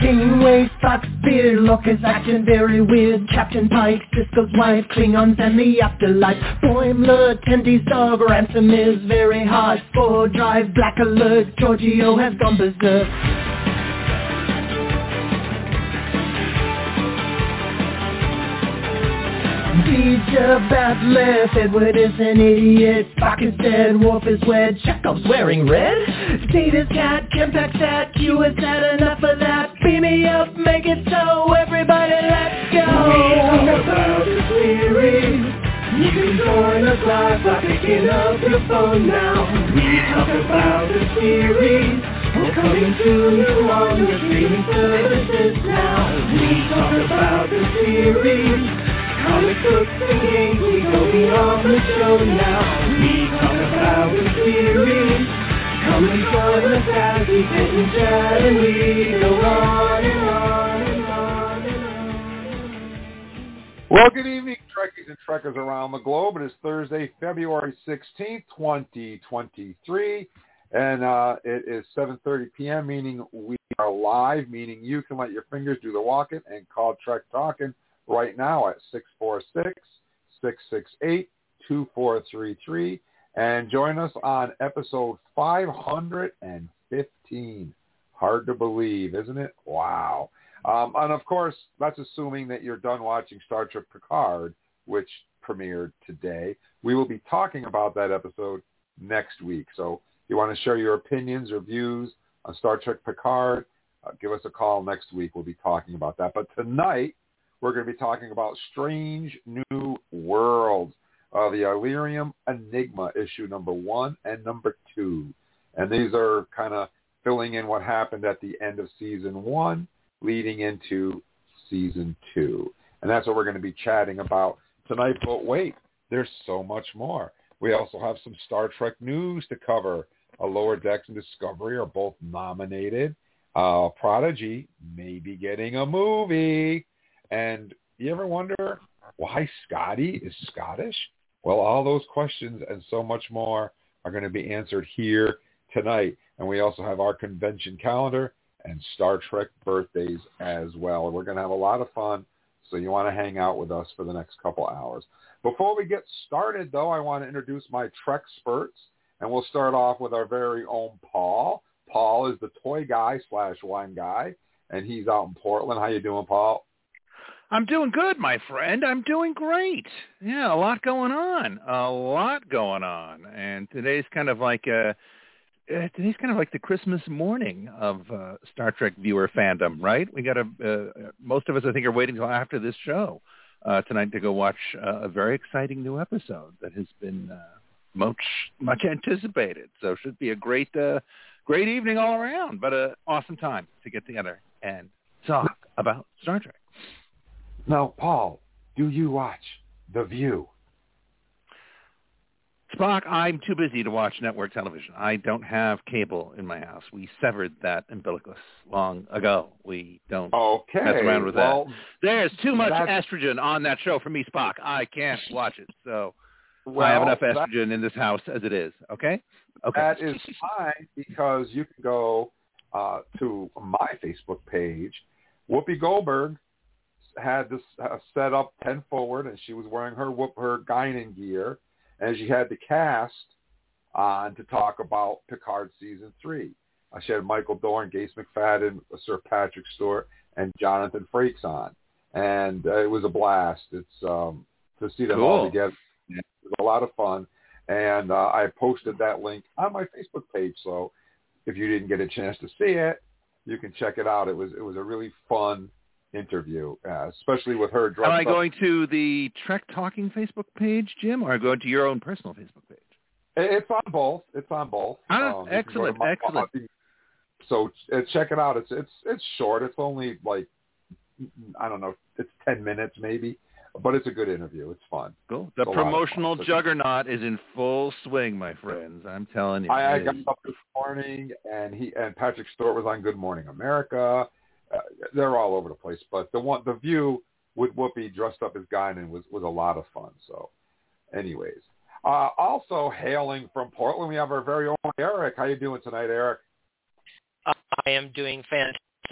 Janeway, Spock's beard, Lorca's acting very weird. Captain Pike, Sisko's wife, Klingons and the afterlife. Boimler, Tendy's dog, Ransom is very hard. Spore Drive, Black Alert, Giorgio has gone berserk. Teacher Batleth, Edward is an idiot. Spock is dead, Worf is wed, Chekhov's wearing red. Data's cat, Kempak's at, Q has had enough of that. Beam me up, make it so, everybody let's go. We talk about the series. You can join us live by picking up your phone now. We talk about the series. We're coming to you on your streaming services now. We talk about the series. Comic books and games, we go beyond the show now. We talk about the series. Come and join us as we sit and chat and we go on and on and on and on. Well, good evening, Trekkies and Trekkers around the globe. It is Thursday, February 16th, 2023, and it is 7:30 p.m., meaning we are live, meaning you can let your fingers do the walking and call Trek Talking right now at 646-668-2433 and join us on episode 515. Hard to believe, isn't it? Wow. And of course, that's assuming that you're done watching Star Trek Picard, which premiered today. We will be talking about that episode next week. So if you want to share your opinions or views on Star Trek Picard, give us a call next week. We'll be talking about that. But tonight, we're going to be talking about Strange New Worlds, the Illyrium Enigma, issue number 1 and number 2. And these are kind of filling in what happened at the end of season 1, leading into season 2. And that's what we're going to be chatting about tonight. But wait, there's so much more. We also have some Star Trek news to cover. Lower Decks and Discovery are both nominated. Prodigy may be getting a movie. And you ever wonder why Scotty is Scottish? Well, all those questions and so much more are going to be answered here tonight. And we also have our convention calendar and Star Trek birthdays as well. We're going to have a lot of fun, so you want to hang out with us for the next couple hours. Before we get started, though, I want to introduce my Trek experts, and we'll start off with our very own Paul. Paul is the toy guy / wine guy, and he's out in Portland. How you doing, Paul? I'm doing good, my friend. I'm doing great. Yeah, a lot going on. And today's kind of like the Christmas morning of Star Trek viewer fandom, right? We got most of us, I think, are waiting until after this show tonight to go watch a very exciting new episode that has been much anticipated. So it should be a great evening all around, but an awesome time to get together and talk about Star Trek. Now, Paul, do you watch The View? Spock, I'm too busy to watch network television. I don't have cable in my house. We severed that umbilicus long ago. We don't mess around with that. There's too much estrogen on that show for me, Spock. I can't watch it. So I have enough estrogen in this house as it is. Okay? That is fine, because you can go to my Facebook page. Whoopi Goldberg had this set up 10 forward, and she was wearing her Guinan gear, and she had the cast on to talk about Picard Season 3. She had Michael Dorn, Gates McFadden, Sir Patrick Stewart, and Jonathan Frakes on. And it was a blast. It's to see them all together. It was a lot of fun. And I posted that link on my Facebook page, so if you didn't get a chance to see it, you can check it out. It was a really fun interview, especially with her dressed up. Am I going to the Trek Talking Facebook page, Jim, or going to your own personal Facebook page? It's on both. Excellent. So check it out. It's short. It's only like, I don't know, it's 10 minutes maybe, but it's a good interview. It's fun. Cool. The promotional juggernaut is in full swing, my friends. I'm telling you. I got up this morning, and Patrick Stewart was on Good Morning America. They're all over the place, but the View with Whoopi dressed up as Guinan was a lot of fun. So, anyways, also hailing from Portland, we have our very own Eric. How you doing tonight, Eric? I am doing fantastic.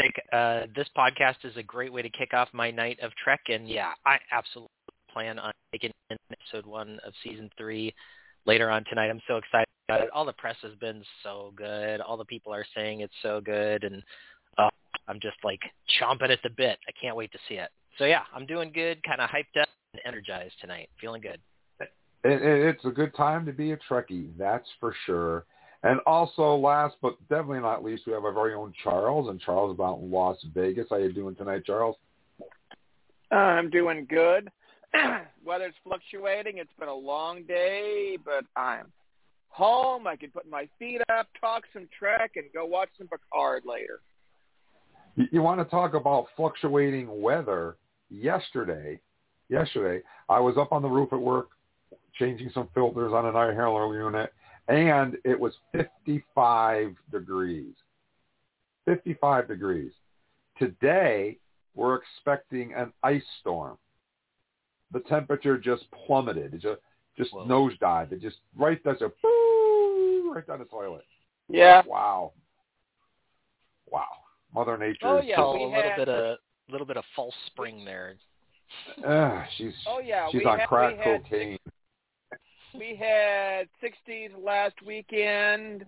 fantastic. This podcast is a great way to kick off my night of Trek, and yeah, I absolutely plan on taking in episode 1 of season 3 later on tonight. I'm so excited about it. All the press has been so good. All the people are saying it's so good, and I'm just like chomping at the bit. I can't wait to see it. So yeah, I'm doing good, kind of hyped up and energized tonight. Feeling good. It's a good time to be a Trekkie, that's for sure. And also, last but definitely not least, we have our very own Charles, and Charles is out in Las Vegas. How you doing tonight, Charles? I'm doing good. Weather's fluctuating. It's been a long day, but I'm home. I can put my feet up, talk some Trek, and go watch some Picard later. You want to talk about fluctuating weather? Yesterday, I was up on the roof at work changing some filters on an air handler unit, and it was 55 degrees. 55 degrees. Today, we're expecting an ice storm. The temperature just plummeted. It just nosedived. It just right down the toilet. Yeah. Wow. Mother Nature. Oh yeah, a little bit of false spring there. She's we on had crack cocaine. We had 60s last weekend.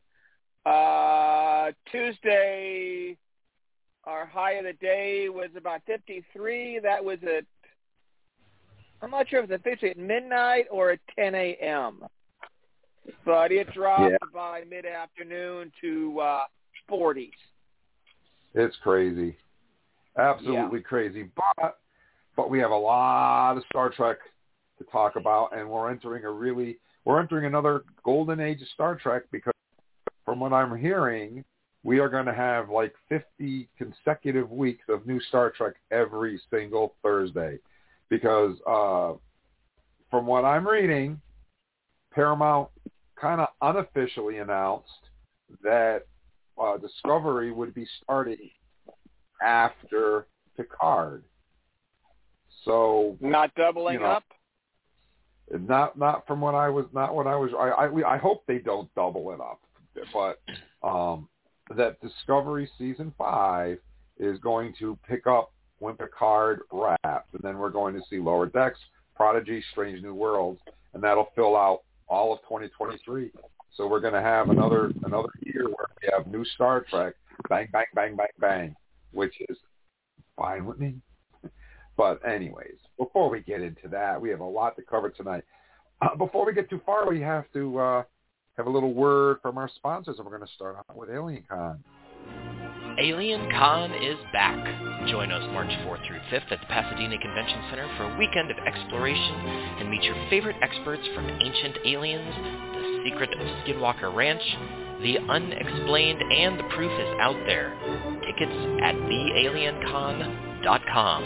Tuesday, our high of the day was about 53. That was at, I'm not sure if it's officially at midnight or at 10 a.m. But it dropped by mid-afternoon to 40s. It's crazy. Absolutely crazy. But we have a lot of Star Trek to talk about, and we're entering another golden age of Star Trek, because from what I'm hearing, we are going to have like 50 consecutive weeks of new Star Trek every single Thursday, because from what I'm reading, Paramount kind of unofficially announced that Discovery would be starting after Picard. So not doubling up. Not from what I was. I hope they don't double it up, but that Discovery season 5 is going to pick up when Picard wraps, and then we're going to see Lower Decks, Prodigy, Strange New Worlds, and that'll fill out all of 2023. So we're going to have another year where we have new Star Trek, bang, bang, bang, bang, bang, which is fine with me. But anyways, before we get into that, we have a lot to cover tonight. Before we get too far, we have to have a little word from our sponsors, and we're going to start out with AlienCon. AlienCon is back. Join us March 4th through 5th at the Pasadena Convention Center for a weekend of exploration and meet your favorite experts from Ancient Aliens, The Secret of Skinwalker Ranch, The Unexplained, and the proof is out there. Tickets at thealiencon.com.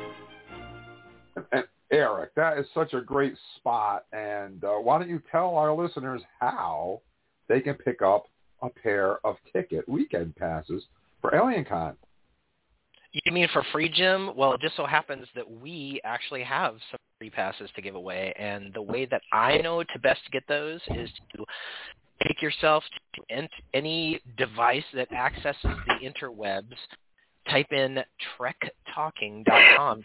And Eric, that is such a great spot. And why don't you tell our listeners how they can pick up a pair of weekend passes for AlienCon? You mean for free, Jim? Well, it just so happens that we actually have some free passes to give away. And the way that I know to best get those is to take yourself to any device that accesses the interwebs, type in trektalking.com,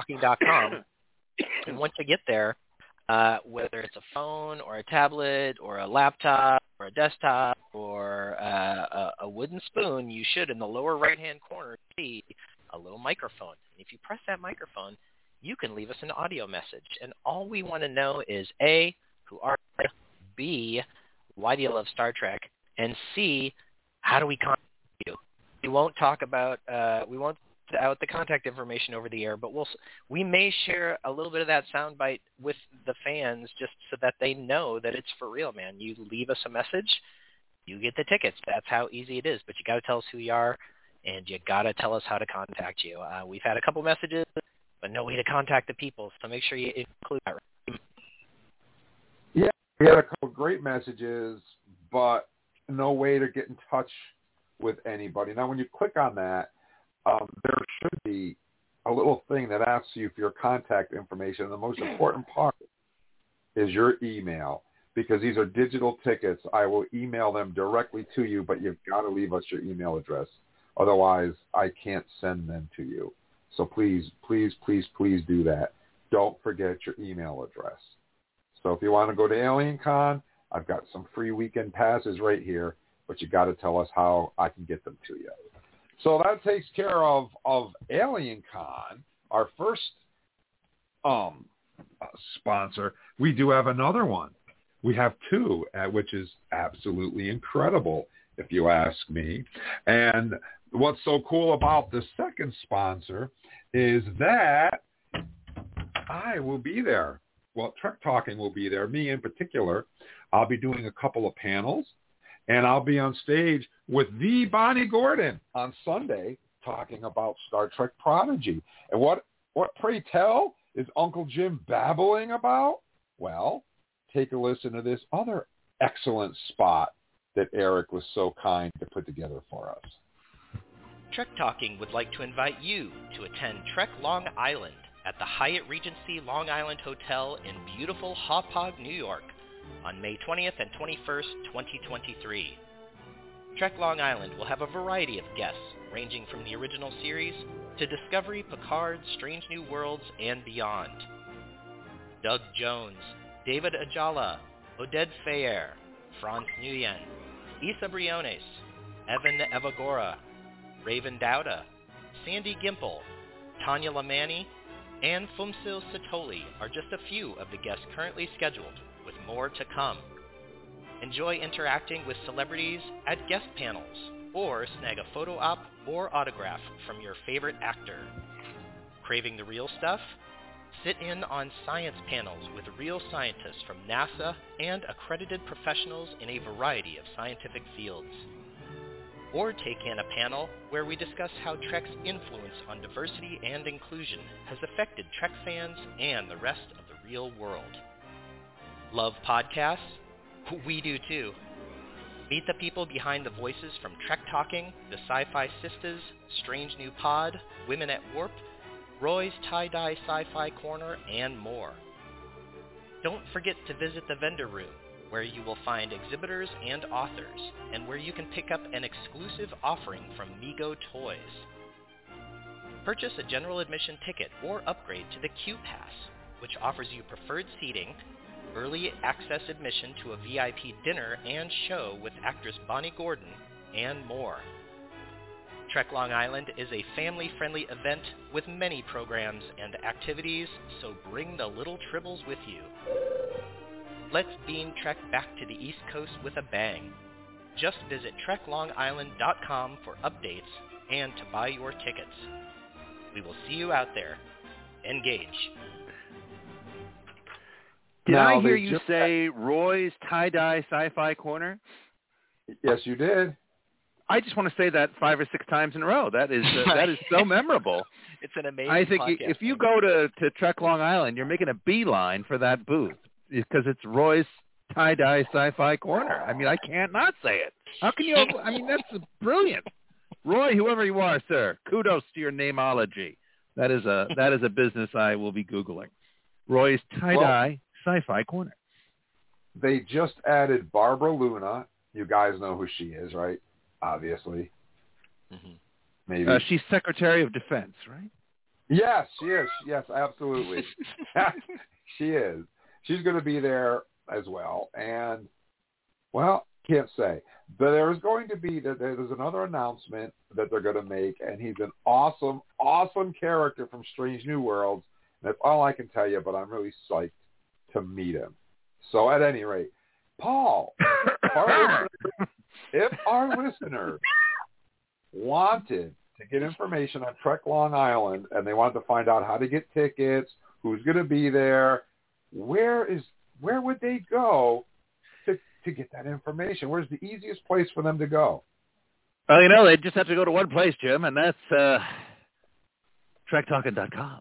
and once you get there, whether it's a phone or a tablet or a laptop or a desktop or a wooden spoon, you should, in the lower right-hand corner, see a little microphone. And if you press that microphone, you can leave us an audio message. And all we want to know is, A, who are you? B, why do you love Star Trek? And C, how do we contact you? We won't talk about, we won't put out the contact information over the air, but we may share a little bit of that soundbite with the fans just so that they know that it's for real, man. You leave us a message, you get the tickets. That's how easy it is. But you got to tell us who you are, and you got to tell us how to contact you. We've had a couple messages, but no way to contact the people, so make sure you include that. Yeah, we had a couple great messages, but no way to get in touch with anybody. Now, when you click on that, there should be a little thing that asks you for your contact information. The most important part is your email, because these are digital tickets. I will email them directly to you, but you've got to leave us your email address. Otherwise, I can't send them to you. So please, please, please, please do that. Don't forget your email address. So if you want to go to AlienCon, I've got some free weekend passes right here, but you got to tell us how I can get them to you. So that takes care of AlienCon, our first sponsor. We do have another one. We have two, which is absolutely incredible, if you ask me. And what's so cool about the second sponsor is that I will be there. Well, Trek Talking will be there. Me in particular. I'll be doing a couple of panels, and I'll be on stage with the Bonnie Gordon on Sunday talking about Star Trek Prodigy. And what pray tell, is Uncle Jim babbling about? Well, take a listen to this other excellent spot that Eric was so kind to put together for us. Trek Talking would like to invite you to attend Trek Long Island at the Hyatt Regency Long Island Hotel in beautiful Hauppauge, New York, on May 20th and 21st, 2023. Trek Long Island will have a variety of guests ranging from the original series to Discovery, Picard, Strange New Worlds, and beyond. Doug Jones, David Ajala, Oded Feyer, Franz Nguyen, Issa Briones, Evan Evagora, Raven Dowda, Sandy Gimple, Tanya Lamani, and Fumsil Satoli are just a few of the guests currently scheduled, with more to come. Enjoy interacting with celebrities at guest panels, or snag a photo op or autograph from your favorite actor. Craving the real stuff? Sit in on science panels with real scientists from NASA and accredited professionals in a variety of scientific fields. Or take in a panel where we discuss how Trek's influence on diversity and inclusion has affected Trek fans and the rest of the real world. Love podcasts? We do too. Meet the people behind the voices from Trek Talking, the Sci-Fi Sisters, Strange New Pod, Women at Warp, Roy's Tie-Dye Sci-Fi Corner, and more. Don't forget to visit the vendor room, where you will find exhibitors and authors, and where you can pick up an exclusive offering from Mego Toys. Purchase a general admission ticket or upgrade to the Q Pass, which offers you preferred seating, early access admission to a VIP dinner and show with actress Bonnie Gordon, and more. Trek Long Island is a family-friendly event with many programs and activities, so bring the little tribbles with you. Let's beam Trek back to the East Coast with a bang. Just visit TrekLongIsland.com for updates and to buy your tickets. We will see you out there. Engage. Did I hear you say Roy's Tie-Dye Sci-Fi Corner? Yes, you did. I just want to say that 5 or 6 times in a row. That is so memorable. It's an amazing I think podcast. If you go to Trek Long Island, you're making a beeline for that booth because it's Roy's Tie-Dye Sci-Fi Corner. I mean, I can't not say it. How can you? I mean, that's brilliant. Roy, whoever you are, sir, kudos to your nameology. That is a business I will be Googling. Roy's Tie-Dye Sci-Fi Corner. They just added Barbara Luna. You guys know who she is, right? Obviously. Mm-hmm. Maybe. She's Secretary of Defense, right? Yes, she is. Yes, absolutely. She is. She's going to be there as well. And, well, can't say. But there's another announcement that they're going to make, and he's an awesome, awesome character from Strange New Worlds. And that's all I can tell you, but I'm really psyched to meet him. So at any rate, Paul, if our listeners wanted to get information on Trek Long Island and they wanted to find out how to get tickets, who's going to be there, where would they go to get that information? Where's the easiest place for them to go? Well, they just have to go to one place, Jim, and that's TrekTalking.com.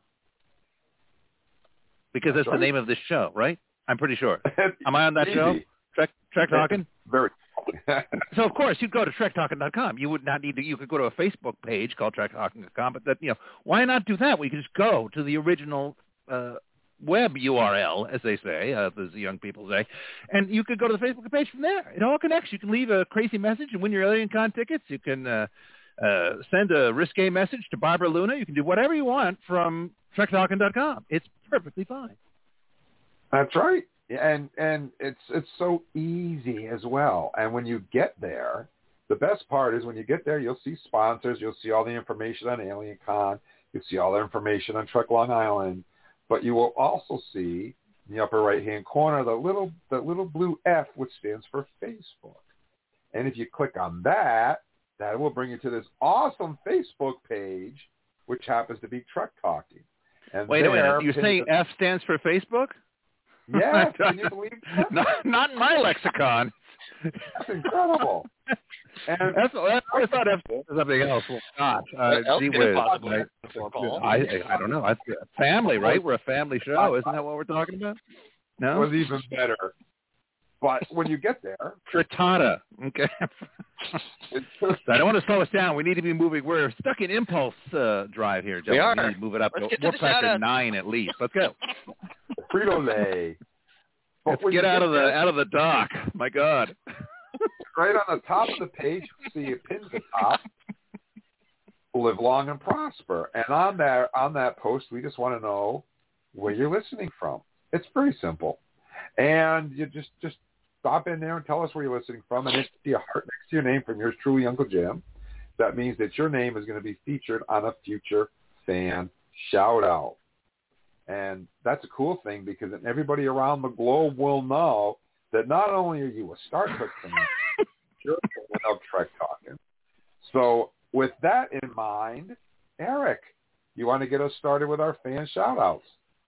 Because that's the name of this show, right? I'm pretty sure. Am I on that show? Trek Talking? Very. So, of course, you'd go to TrekTalking.com. You would not need to. You could go to a Facebook page called TrekTalking.com, but why not do that? We could just go to the original web URL, as they say, as the young people say, and you could go to the Facebook page from there. It all connects. You can leave a crazy message and win your AlienCon tickets. You can send a risque message to Barbara Luna. You can do whatever you want from TrekTalkin.com. It's perfectly fine. That's right. And it's so easy as well. And when you get there, the best part is when you get there, you'll see sponsors. You'll see all the information on AlienCon. You'll see all the information on Trek Long Island. But you will also see in the upper right-hand corner the little blue F, which stands for Facebook. And if you click on that, that will bring you to this awesome Facebook page, which happens to be Trek Talking. And wait a minute. You're saying F stands for Facebook? Yeah, can you believe that? Not in my lexicon. That's incredible. And I thought F was something else. Well, not. What else could it possibly be for, Paul? I don't know. It's family, right? We're a family show. Isn't that what we're talking about? No? It was even better. But when you get there... Frittata. Okay. I don't want to slow us down. We need to be moving. We're stuck in impulse drive here, gentlemen. We are. We need to move it up. We're factor 9 at least. Let's go. Frito-Lay. Let's get out of the dock. My God. Right on the top of the page, you see a pin to top. Live long and prosper. And on that post, we just want to know where you're listening from. It's very simple. And you just stop in there and tell us where you're listening from. And if you see a heart next to your name from yours truly, Uncle Jim, that means that your name is going to be featured on a future fan shout-out. And that's a cool thing because then everybody around the globe will know that not only are you a Star Trek fan, you're without Trek Talking. So with that in mind, Eric, you want to get us started with our fan shout-outs?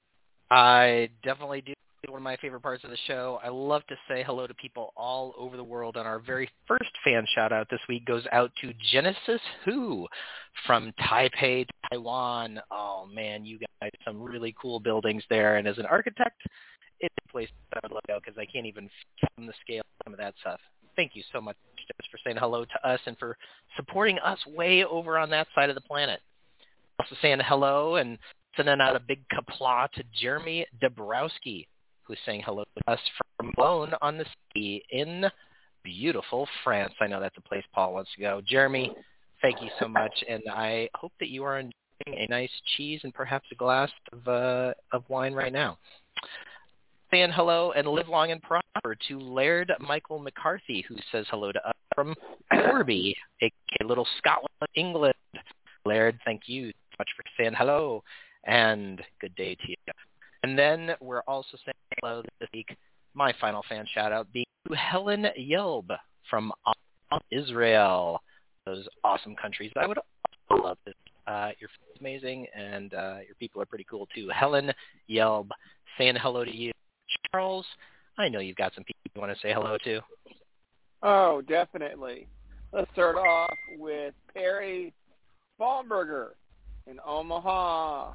I definitely do. One of my favorite parts of the show. I love to say hello to people all over the world, and our very first fan shout-out this week goes out to Genesis Who from Taipei, Taiwan. Oh, man, you guys have some really cool buildings there, and as an architect, it's a place that I would love to go because I can't even fathom the scale of some of that stuff. Thank you so much just for saying hello to us and for supporting us way over on that side of the planet. Also saying hello and sending out a big kapla to Jeremy Dabrowski, who's saying hello to us from Boulogne on the Sea in beautiful France. I know that's a place Paul wants to go. Jeremy, thank you so much, and I hope that you are enjoying a nice cheese and perhaps a glass of wine right now. Saying hello and live long and prosper to Laird Michael McCarthy, who says hello to us from Corby, a little Scotland, England. Laird, thank you so much for saying hello, and good day to you. And then we're also saying hello this week, my final fan shout-out being to Helen Yelb from Israel. Those awesome countries. I would also love this. Your food is amazing, and your people are pretty cool, too. Helen Yelb, saying hello to you. Charles, I know you've got some people you want to say hello to. Oh, definitely. Let's start off with Perry Baumberger in Omaha.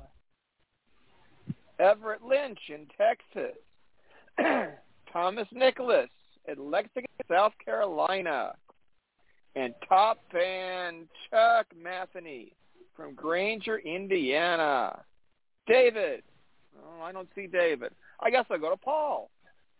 Everett Lynch in Texas. Thomas Nicholas in Lexington, South Carolina. And top fan Chuck Matheny from Granger, Indiana. David. Oh, I don't see David. I guess I'll go to Paul.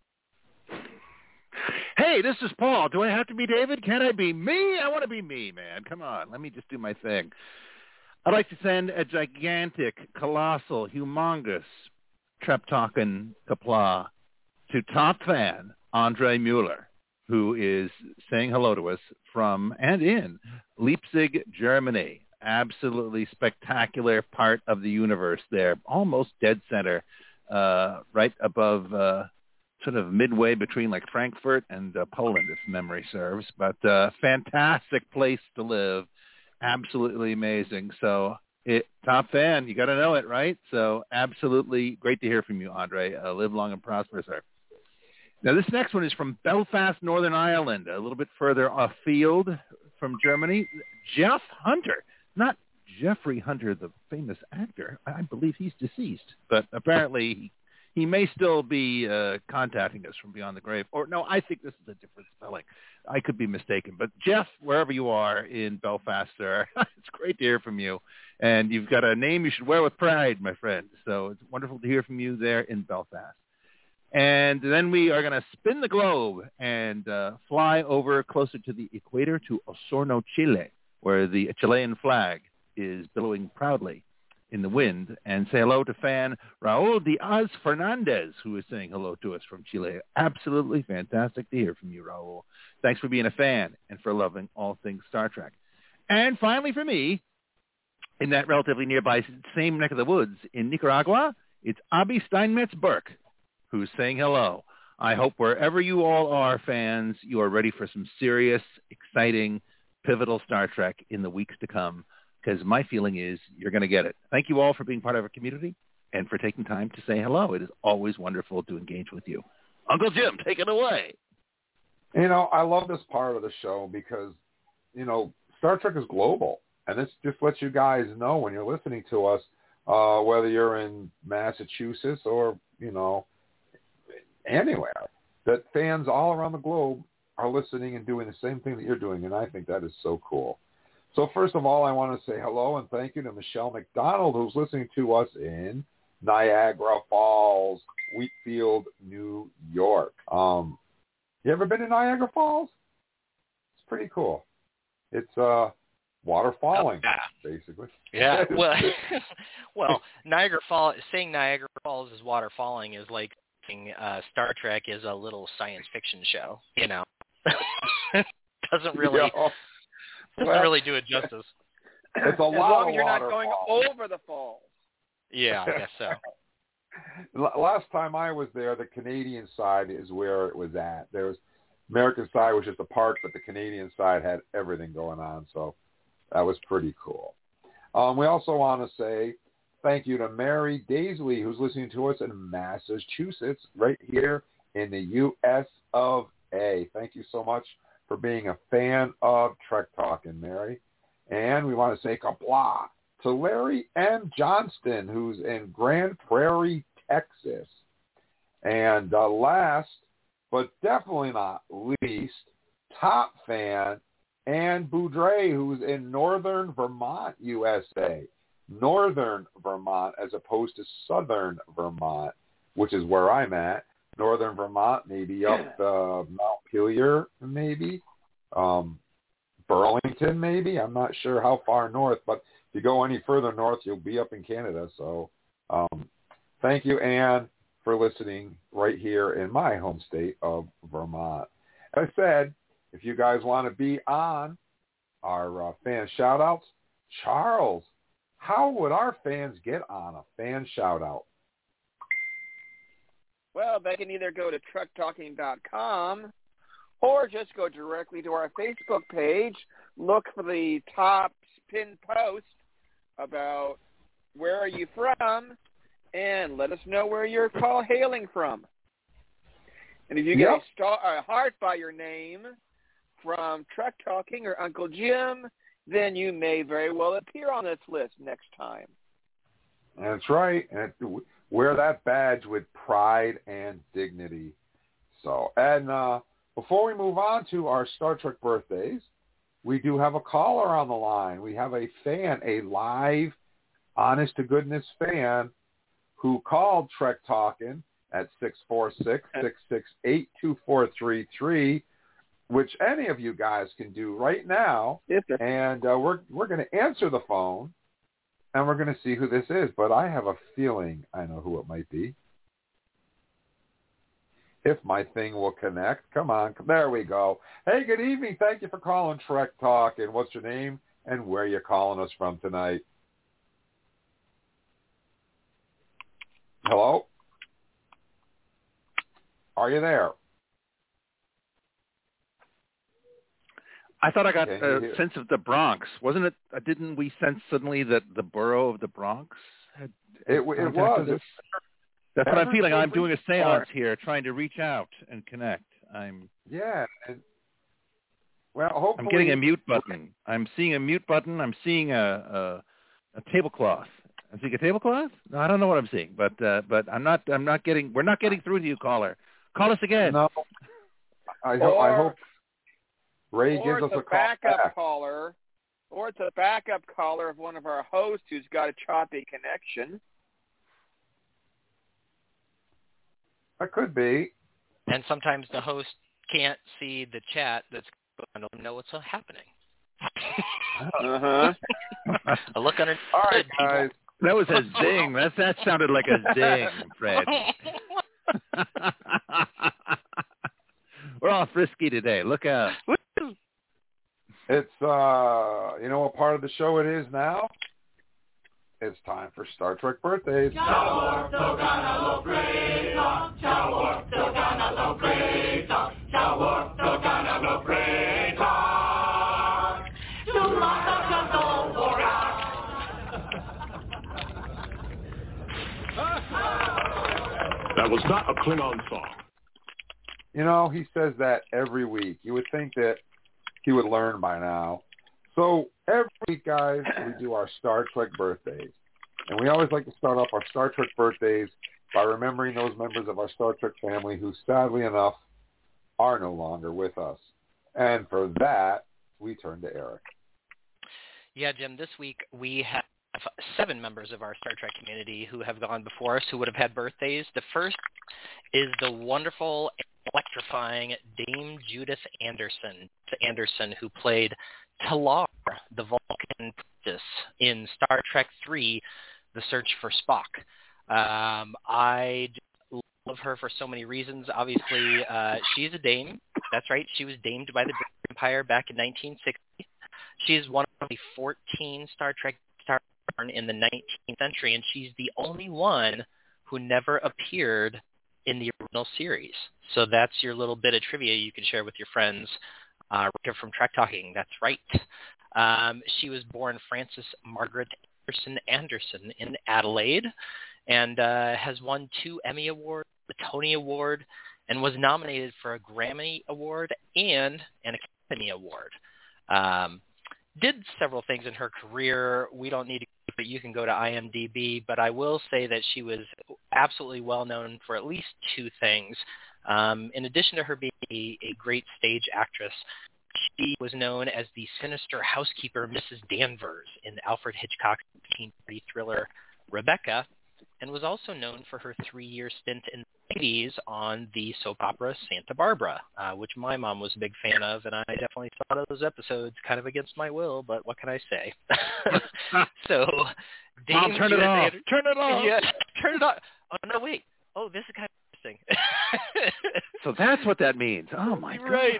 Hey, this is Paul. Do I have to be David? Can I be me? I want to be me, man. Come on. Let me just do my thing. I'd like to send a gigantic, colossal, humongous Trep-Talkin' Kapla to top fan Andre Mueller, who is saying hello to us from and in Leipzig, Germany. Absolutely spectacular part of the universe there, almost dead center, right above sort of midway between like Frankfurt and Poland, if memory serves. But fantastic place to live. Absolutely amazing. So top fan, you got to know it, right? So absolutely great to hear from you, Andre. Live long and prosper, sir. Now, this next one is from Belfast, Northern Ireland, a little bit further afield from Germany. Jeff Hunter, not Jeffrey Hunter, the famous actor. I believe he's deceased, but apparently he may still be contacting us from beyond the grave. Or no, I think this is a different spelling. I could be mistaken. But Jeff, wherever you are in Belfast, sir, it's great to hear from you. And you've got a name you should wear with pride, my friend. So it's wonderful to hear from you there in Belfast. And then we are going to spin the globe and fly over closer to the equator to Osorno, Chile, where the Chilean flag is billowing proudly in the wind, and say hello to fan Raul Diaz Fernandez, who is saying hello to us from Chile. Absolutely fantastic to hear from you, Raul. Thanks for being a fan and for loving all things Star Trek. And finally for me, in that relatively nearby same neck of the woods in Nicaragua, it's Abby Steinmetz-Burke, who's saying hello. I hope wherever you all are, fans, you are ready for some serious, exciting, pivotal Star Trek in the weeks to come, because my feeling is you're going to get it. Thank you all for being part of our community and for taking time to say hello. It is always wonderful to engage with you. Uncle Jim, take it away. I love this part of the show because, Star Trek is global. And this just lets you guys know when you're listening to us, whether you're in Massachusetts or, anywhere, that fans all around the globe are listening and doing the same thing that you're doing. And I think that is so cool. So first of all, I want to say hello and thank you to Michelle McDonald, who's listening to us in Niagara Falls, Wheatfield, New York. You ever been to Niagara Falls? It's pretty cool. It's water falling, basically. Yeah. Well, Niagara Falls. Saying Niagara Falls is water falling is like saying Star Trek is a little science fiction show. Doesn't really. Doesn't really do it justice. It's a lot as long as of you're not waterfalls. going over the falls. Yeah, I guess so. Last time I was there, the Canadian side is where it was at. There was American side was just a part, but the Canadian side had everything going on, so that was pretty cool. We also want to say thank you to Mary Daisley, who's listening to us in Massachusetts, right here in the U.S. of A. Thank you so much for being a fan of Trek Talkin', Mary. And we want to say kabla to Larry M. Johnston, who's in Grand Prairie, Texas. And last, but definitely not least, top fan, Ann Boudre, who's in Northern Vermont, USA. Northern Vermont as opposed to Southern Vermont, which is where I'm at. Northern Vermont, maybe up Montpelier, maybe. Burlington, maybe. I'm not sure how far north, but if you go any further north, you'll be up in Canada. So thank you, Anne, for listening right here in my home state of Vermont. As I said, if you guys want to be on our fan shout-outs, Charles, how would our fans get on a fan shout-out? Well, they can either go to trektalking.com or just go directly to our Facebook page, look for the top pinned post about where are you from, and let us know where you're hailing from. And if you get a heart by your name from Trek Talking or Uncle Jim, then you may very well appear on this list next time. That's right. And wear that badge with pride and dignity. So, and before we move on to our Star Trek birthdays, we do have a caller on the line. We have a fan, a live, honest-to-goodness fan who called Trek Talkin' at 646-668-2433, which any of you guys can do right now. Yes, sir. And we're going to answer the phone, and we're going to see who this is. But I have a feeling I know who it might be. If my thing will connect. Come on. There we go. Hey, good evening. Thank you for calling Trek Talk. And what's your name and where you're calling us from tonight? Hello? Are you there? I thought I got a sense of the Bronx. Wasn't it? Didn't we sense suddenly that the borough of the Bronx had it was. That's what I'm feeling. I'm doing a seance here, trying to reach out and connect. Yeah. Well, hopefully. I'm getting a mute button. I'm seeing a mute button. I'm seeing a tablecloth. I'm seeing a tablecloth? No, I don't know what I'm seeing, but I'm not getting. We're not getting through to you, caller. Call us again. No. I hope Ray gives us a call back. Caller, or it's a backup caller of one of our hosts who's got a choppy connection. That could be. And sometimes the host can't see the chat that's going to know what's happening. Uh-huh. A look on her. All right, guys. That was a zing. That sounded like a zing, Fred. We're all frisky today. Look out. It's, you know what part of the show it is now? It's time for Star Trek birthdays. That was not a Klingon song. You know, he says that every week. You would think that he would learn by now. So every week, guys, we do our Star Trek birthdays. And we always like to start off our Star Trek birthdays by remembering those members of our Star Trek family who, sadly enough, are no longer with us. And for that, we turn to Eric. Yeah, Jim, this week we have 7 members of our Star Trek community who have gone before us who would have had birthdays. The first is the wonderful, electrifying Dame Judith Anderson, who played Talar, the Vulcan princess, in Star Trek III, The Search for Spock. I love her for so many reasons. Obviously, she's a dame. That's right. She was damed by the British Empire back in 1960. She is one of the 14 Star Trek stars born in the 19th century, and she's the only one who never appeared in the original series. So that's your little bit of trivia you can share with your friends. Rita from Trek Talking, that's right. She was born Frances Margaret Anderson in Adelaide, and has won 2 Emmy Awards, a Tony Award, and was nominated for a Grammy Award and an Academy Award. Did several things in her career. We don't need to, but you can go to IMDb. But I will say that she was absolutely well known for at least 2 things. In addition to her being a great stage actress, she was known as the sinister housekeeper Mrs. Danvers in Alfred Hitchcock's 1930 thriller Rebecca, and was also known for her 3-year stint in the 80s on the soap opera Santa Barbara, which my mom was a big fan of, and I definitely saw those episodes kind of against my will, but what can I say? So, Mom, turn it off. Turn it off. Yeah, turn it off. Oh, no, wait. Oh, this is kind of interesting. So that's what that means. Oh, my God. Right.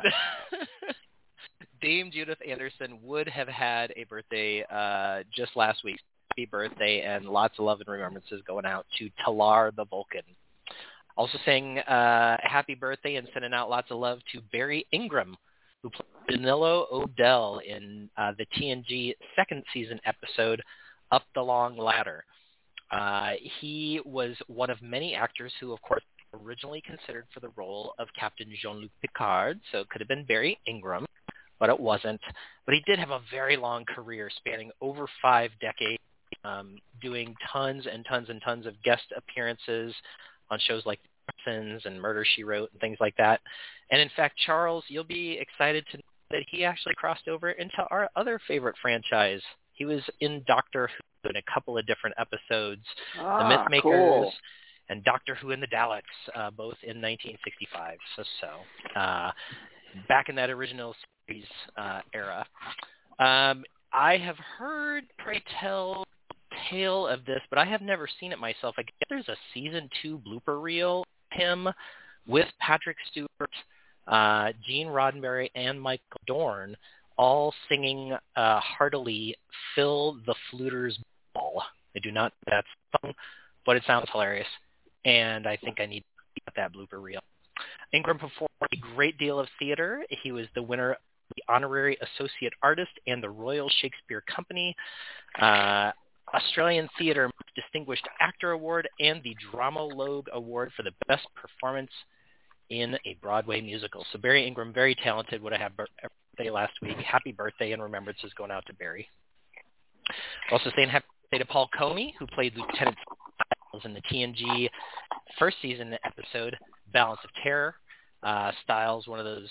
Dame Judith Anderson would have had a birthday just last week. Happy birthday, and lots of love and remembrances going out to Talar the Vulcan. Also saying happy birthday and sending out lots of love to Barry Ingram, who played Danilo O'Dell in the TNG second season episode Up the Long Ladder. He was one of many actors who, of course, originally considered for the role of Captain Jean-Luc Picard, so it could have been Barry Ingram, but it wasn't. But he did have a very long career spanning over 5 decades, doing tons and tons and tons of guest appearances on shows like The Simpsons and Murder, She Wrote and things like that. And in fact, Charles, you'll be excited to know that he actually crossed over into our other favorite franchise. He was in Doctor Who in a couple of different episodes, The Mythmakers cool. and Doctor Who and the Daleks, both in 1965. So back in that original series era. I have heard, pray tell, tale of this, but I have never seen it myself. I guess there's a season 2 blooper reel of him with Patrick Stewart, Gene Roddenberry, and Michael Dorn, all singing heartily "Fill the Fluter's Ball." I do not know that song, but it sounds hilarious, and I think I need to get that blooper reel. Ingram performed a great deal of theater. He was the winner of the Honorary Associate Artist and the Royal Shakespeare Company, Australian Theatre Distinguished Actor Award, and the Drama Logue Award for the Best Performance in a Broadway Musical. So Barry Ingram, very talented, would have had birthday last week. Happy birthday and remembrances going out to Barry. Also saying happy birthday to Paul Comey, who played Lieutenant Styles in the TNG first season episode Balance of Terror. Styles, one of those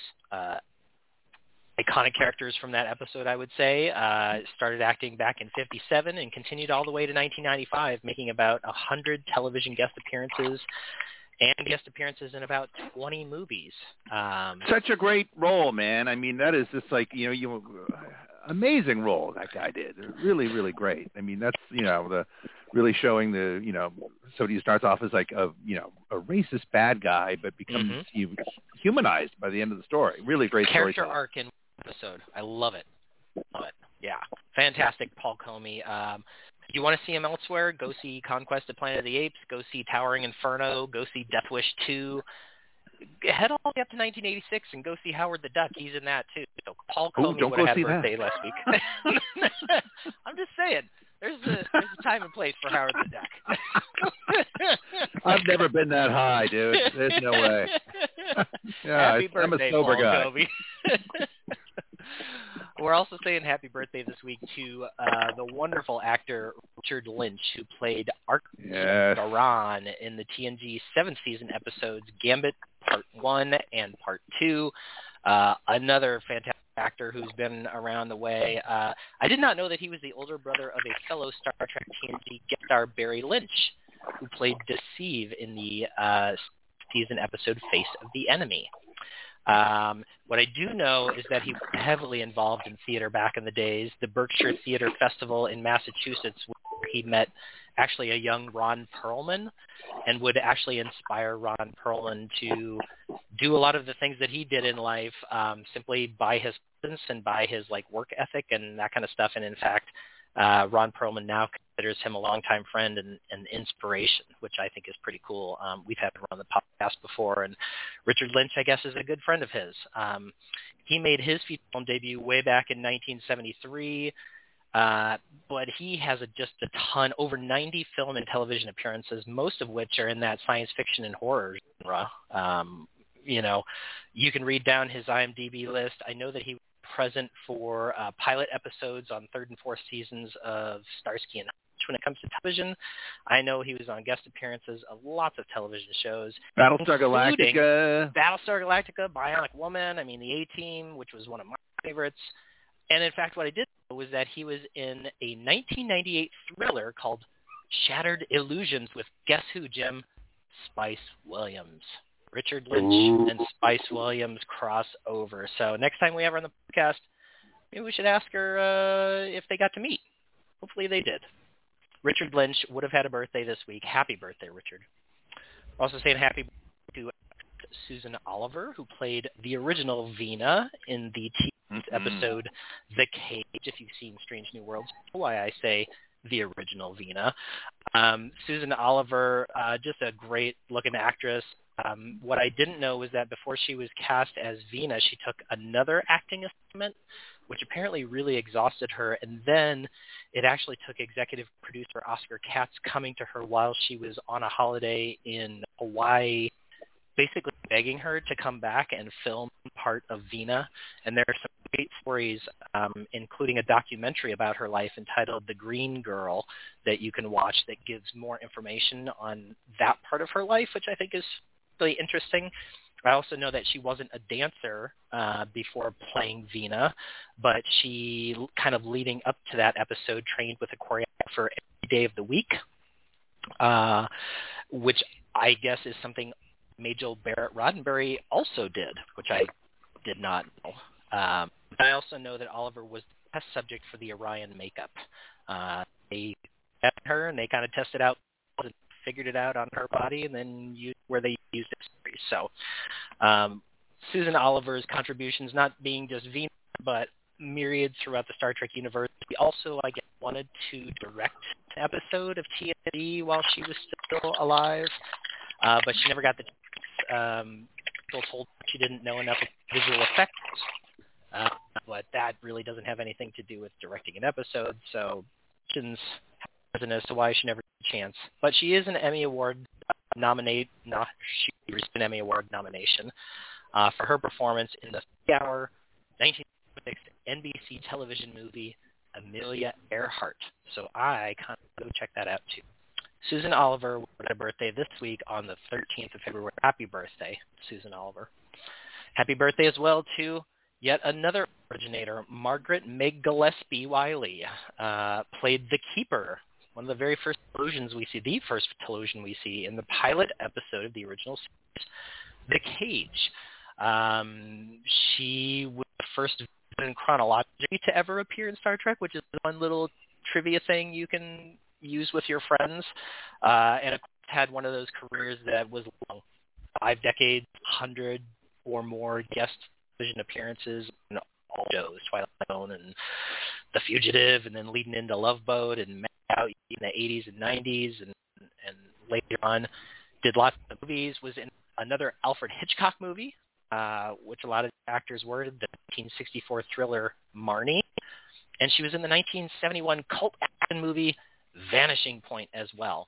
iconic characters from that episode, I would say. Started acting back in 1957 and continued all the way to 1995, making about 100 television guest appearances and guest appearances in about 20 movies. Such a great role, man. I mean, that is just like, amazing role that guy did. Really, really great. I mean, that's, the really showing the, somebody who starts off as like a racist bad guy, but becomes humanized by the end of the story. Really great character storytelling. arc in one episode. I love it. Love it. Yeah. Fantastic, Paul Comey. If you want to see him elsewhere, go see Conquest of Planet of the Apes, go see Towering Inferno, go see Death Wish 2. Head all the way up to 1986 and go see Howard the Duck. He's in that too. So Paul Comey would have had a birthday last week. I'm just saying, there's a time and place for Howard the Duck. I've never been that high, dude. There's no way. Happy birthday, I'm a sober Paul guy. Comey. We're also saying happy birthday this week to the wonderful actor Richard Lynch, who played Archie Garan in the TNG 7th season episodes Gambit Part 1 and Part 2. Another fantastic actor who's been around the way. I did not know that he was the older brother of a fellow Star Trek TNG guest star, Barry Lynch, who played Deceive in the season episode Face of the Enemy. What I do know is that he was heavily involved in theater back in the days. The Berkshire Theater Festival in Massachusetts, where he met actually a young Ron Perlman and would actually inspire Ron Perlman to do a lot of the things that he did in life simply by his presence and by his work ethic and that kind of stuff. And in fact, Ron Perlman now considers him a longtime friend and inspiration, which I think is pretty cool. We've had him on the podcast before, and Richard Lynch, I guess, is a good friend of his. He made his feature film debut way back in 1973, but he has just a ton, over 90 film and television appearances, most of which are in that science fiction and horror genre. You can read down his IMDb list. I know that he was present for pilot episodes on 3rd and 4th seasons of Starsky and Hutch when it comes to television. I know he was on guest appearances of lots of television shows. Battlestar Galactica, Bionic Woman, the A-Team, which was one of my favorites. And in fact, what I did know was that he was in a 1998 thriller called Shattered Illusions with, guess who, Jim? Spice Williams. Richard Lynch and Spice Williams cross over. So next time we have her on the podcast, maybe we should ask her if they got to meet. Hopefully they did. Richard Lynch would have had a birthday this week. Happy birthday, Richard. Also saying happy birthday to Susan Oliver, who played the original Vina in the TV episode The Cage. If you've seen Strange New Worlds, why I say the original Vina. Susan Oliver, just a great-looking actress. What I didn't know was that before she was cast as Vina, she took another acting assignment, which apparently really exhausted her. And then it actually took executive producer Oscar Katz coming to her while she was on a holiday in Hawaii, basically begging her to come back and film part of Vina. And there are some great stories, including a documentary about her life entitled The Green Girl that you can watch that gives more information on that part of her life, which I think is really interesting. I also know that she wasn't a dancer before playing Vina, but she, kind of leading up to that episode, trained with a choreographer every day of the week, which I guess is something Majel Barrett Roddenberry also did, which I did not know. I also know that Oliver was the test subject for the Orion makeup. They had her and they kind of tested out and figured it out on her body, and then where they used it. So Susan Oliver's contributions, not being just Vina, but myriad throughout the Star Trek universe. We also, I guess, wanted to direct an episode of TNG while she was still alive, but she never got the chance. People told her she didn't know enough visual effects, but that really doesn't have anything to do with directing an episode, so questions as to why she never got a chance. But she is an Emmy Award she received an Emmy Award nomination for her performance in the 3-hour 1996 NBC television movie Amelia Earhart. So I kind of go check that out too. Susan Oliver had a birthday this week on the 13th of February. Happy birthday, Susan Oliver. Happy birthday as well to yet another originator, Margaret Meg Gillespie Wiley, played the Keeper, one of the very first Telosians we see, the first Telosian we see in the pilot episode of the original series, The Cage. She was the first in chronology to ever appear in Star Trek, which is one little trivia thing you can use with your friends. And of course had one of those careers that was long, 5 decades, 100 or more guest television appearances in all shows, Twilight Zone and The Fugitive, and then leading into Love Boat and Out in the 80s and 90s, and later on did lots of movies, was in another Alfred Hitchcock movie, which a lot of actors were, the 1964 thriller Marnie, and she was in the 1971 cult action movie Vanishing Point as well.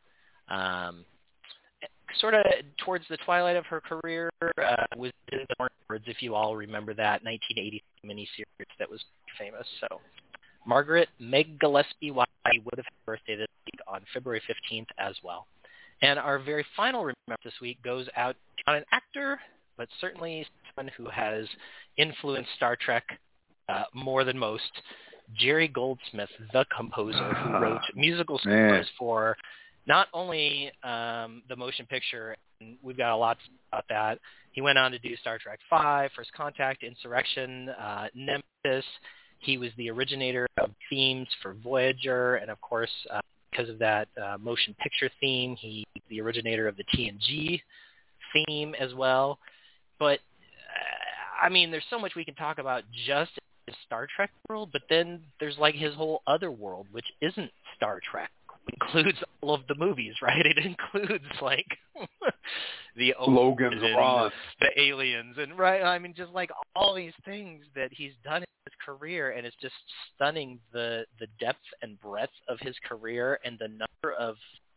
Sort of towards the twilight of her career was The Birds, if you all remember that 1980 miniseries that was famous. So Margaret Meg Gillespie would have had birthday this week on February 15th as well. And our very final remember this week goes out to an actor, but certainly someone who has influenced Star Trek more than most, Jerry Goldsmith, the composer who wrote musical scores for not only the motion picture, and we've got a lot to say about that. He went on to do Star Trek V, First Contact, Insurrection, Nemesis. He was the originator of themes for Voyager, and of course, because of that motion picture theme, he's the originator of the TNG theme as well. But, I mean, there's so much we can talk about just in the Star Trek world, but then there's like his whole other world, which isn't Star Trek. It includes all of the movies, right? It includes like the Logan's Run, the aliens, and right. I mean, just like all these things that he's done in his career, and it's just stunning the depth and breadth of his career and the number of,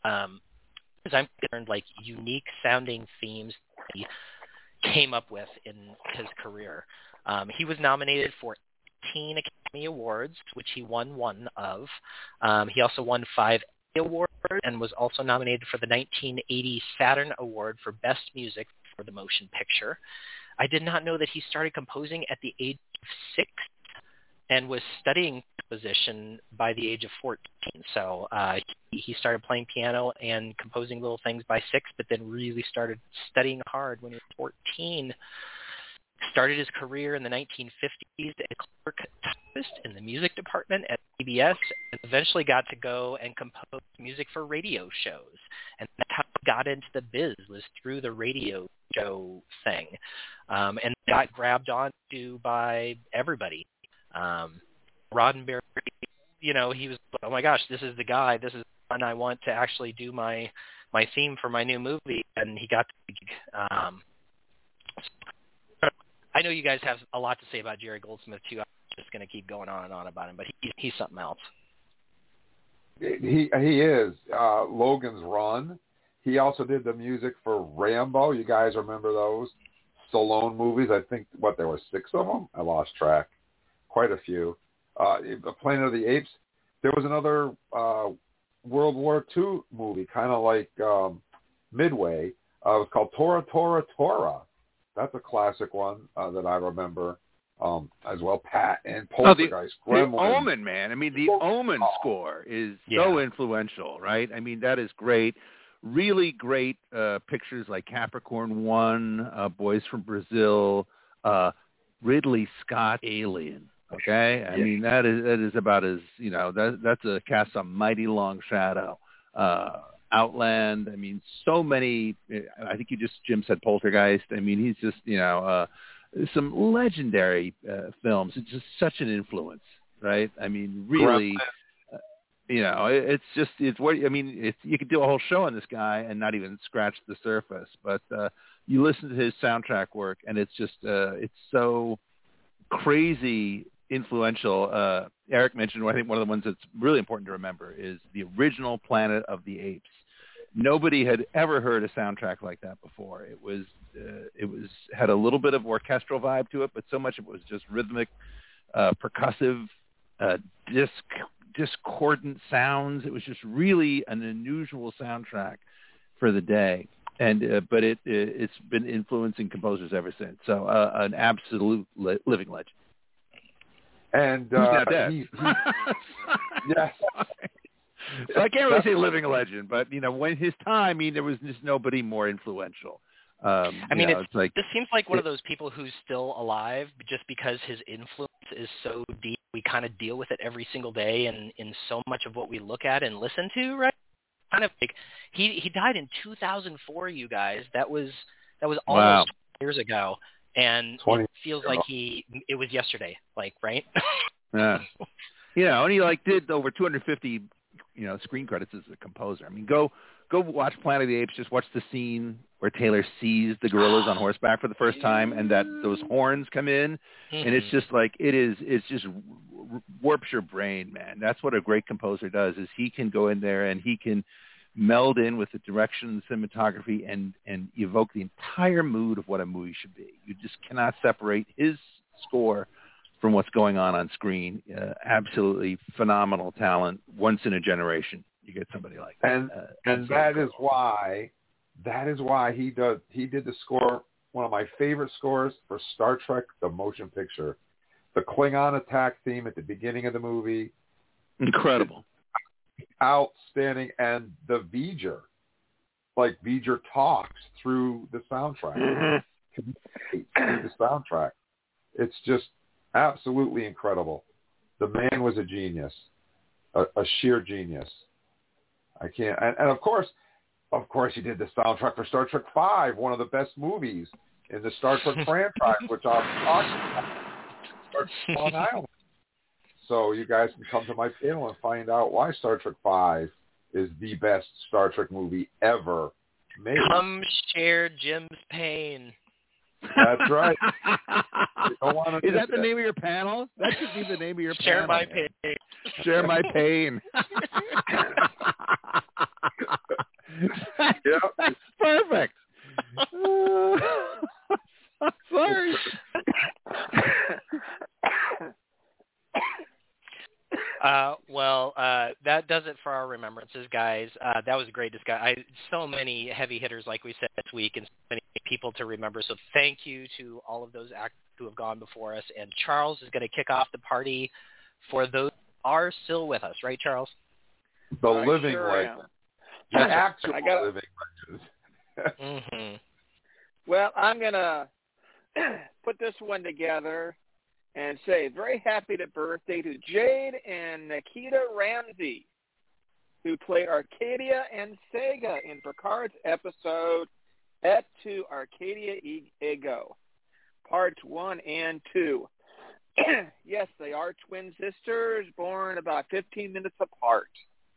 as I'm concerned, like unique sounding themes that he came up with in his career. He was nominated for 18 Academy Awards, which he won 1 of. He also won 5 Awards and was also nominated for the 1980 Saturn Award for Best Music for the Motion Picture. I did not know that he started composing at the age of 6 and was studying composition by the age of 14. So he started playing piano and composing little things by 6, but then really started studying hard when he was 14. Started his career in the 1950s as a clerk typist in the music department at CBS, and eventually got to go and compose music for radio shows. And that's how he got into the biz, was through the radio show thing. And got grabbed onto by everybody. Roddenberry, you know, he was, oh my gosh, this is the guy, this is the one I want to actually do my theme for my new movie. And he got the gig. I know you guys have a lot to say about Jerry Goldsmith, too. I'm just going to keep going on and on about him, but he's something else. He is. Logan's Run. He also did the music for Rambo. You guys remember those Stallone movies? I think, there were 6 of them? I lost track. Quite a few. Planet of the Apes. There was another World War II movie, kind of like Midway. It was called Tora, Tora, Tora. That's a classic one that I remember as well. Pat and Poltergeist. The Omen, man. I mean, the Omen score is so influential, right? I mean, that is great. Really great pictures like Capricorn 1, Boys from Brazil, Ridley Scott, Alien. Okay, I mean that is about as, you know, that's a cast a mighty long shadow. Outland. I mean, so many. I think Jim said Poltergeist. I mean, he's just, you know, some legendary films. It's just such an influence, right? I mean, really, you know, it's what I mean. You could do a whole show on this guy and not even scratch the surface. But you listen to his soundtrack work, and it's just it's so crazy influential. Eric mentioned, I think one of the ones that's really important to remember is the original Planet of the Apes. Nobody had ever heard a soundtrack like that before. It was had a little bit of orchestral vibe to it, but so much of it was just rhythmic, percussive, discordant sounds. It was just really an unusual soundtrack for the day, and but it's been influencing composers ever since. So an absolute living legend. And who's not dead? Yes. So I can't really say living legend, but, you know, when his time, I mean, there was just nobody more influential. I mean, it's like, this seems like one of those people who's still alive just because his influence is so deep. We kind of deal with it every single day, and in so much of what we look at and listen to, right? Kind of like he died in 2004. You guys, that was almost 20 years ago, and it feels like it was yesterday. Like, right? Yeah. And he did over 250, screen credits as a composer. I mean, go watch Planet of the Apes. Just watch the scene where Taylor sees the gorillas on horseback for the first time, and that those horns come in, and it's just it's just warps your brain, man. That's what a great composer does, is he can go in there and he can meld in with the direction, the cinematography, and evoke the entire mood of what a movie should be. You just cannot separate his score from what's going on screen. Absolutely phenomenal talent. Once in a generation, you get somebody like that. And that is why he did the score. One of my favorite scores for Star Trek: The Motion Picture, the Klingon attack theme at the beginning of the movie, incredible, outstanding, and the V'ger talks through the soundtrack. Through the soundtrack, it's just absolutely incredible. The man was a genius, a sheer genius. I can't, and of course, he did the soundtrack for Star Trek V, one of the best movies in the Star Trek franchise, which I'll talk about Long Island. So you guys can come to my panel and find out why Star Trek V is the best Star Trek movie ever made. Come share Jim's pain. That's right. Is that the name of your panel? That should be the name of your Share panel. My Pain. Share my pain. That's perfect. Sorry. That does it for our remembrances, guys. That was a great discussion. So many heavy hitters, like we said, this week, and so many people to remember. So thank you to all of those actors who have gone before us. And Charles is going to kick off the party for those who are still with us. Right, Charles? The living legend. The actual living legend. Mm-hmm. Well, I'm going to put this one together and say very happy birthday to Jade and Nikita Ramsey, who played Arcadia and Sega in Picard's episode Et tu Arcadia Ego, Parts 1 and 2. Yes, they are twin sisters, born about 15 minutes apart.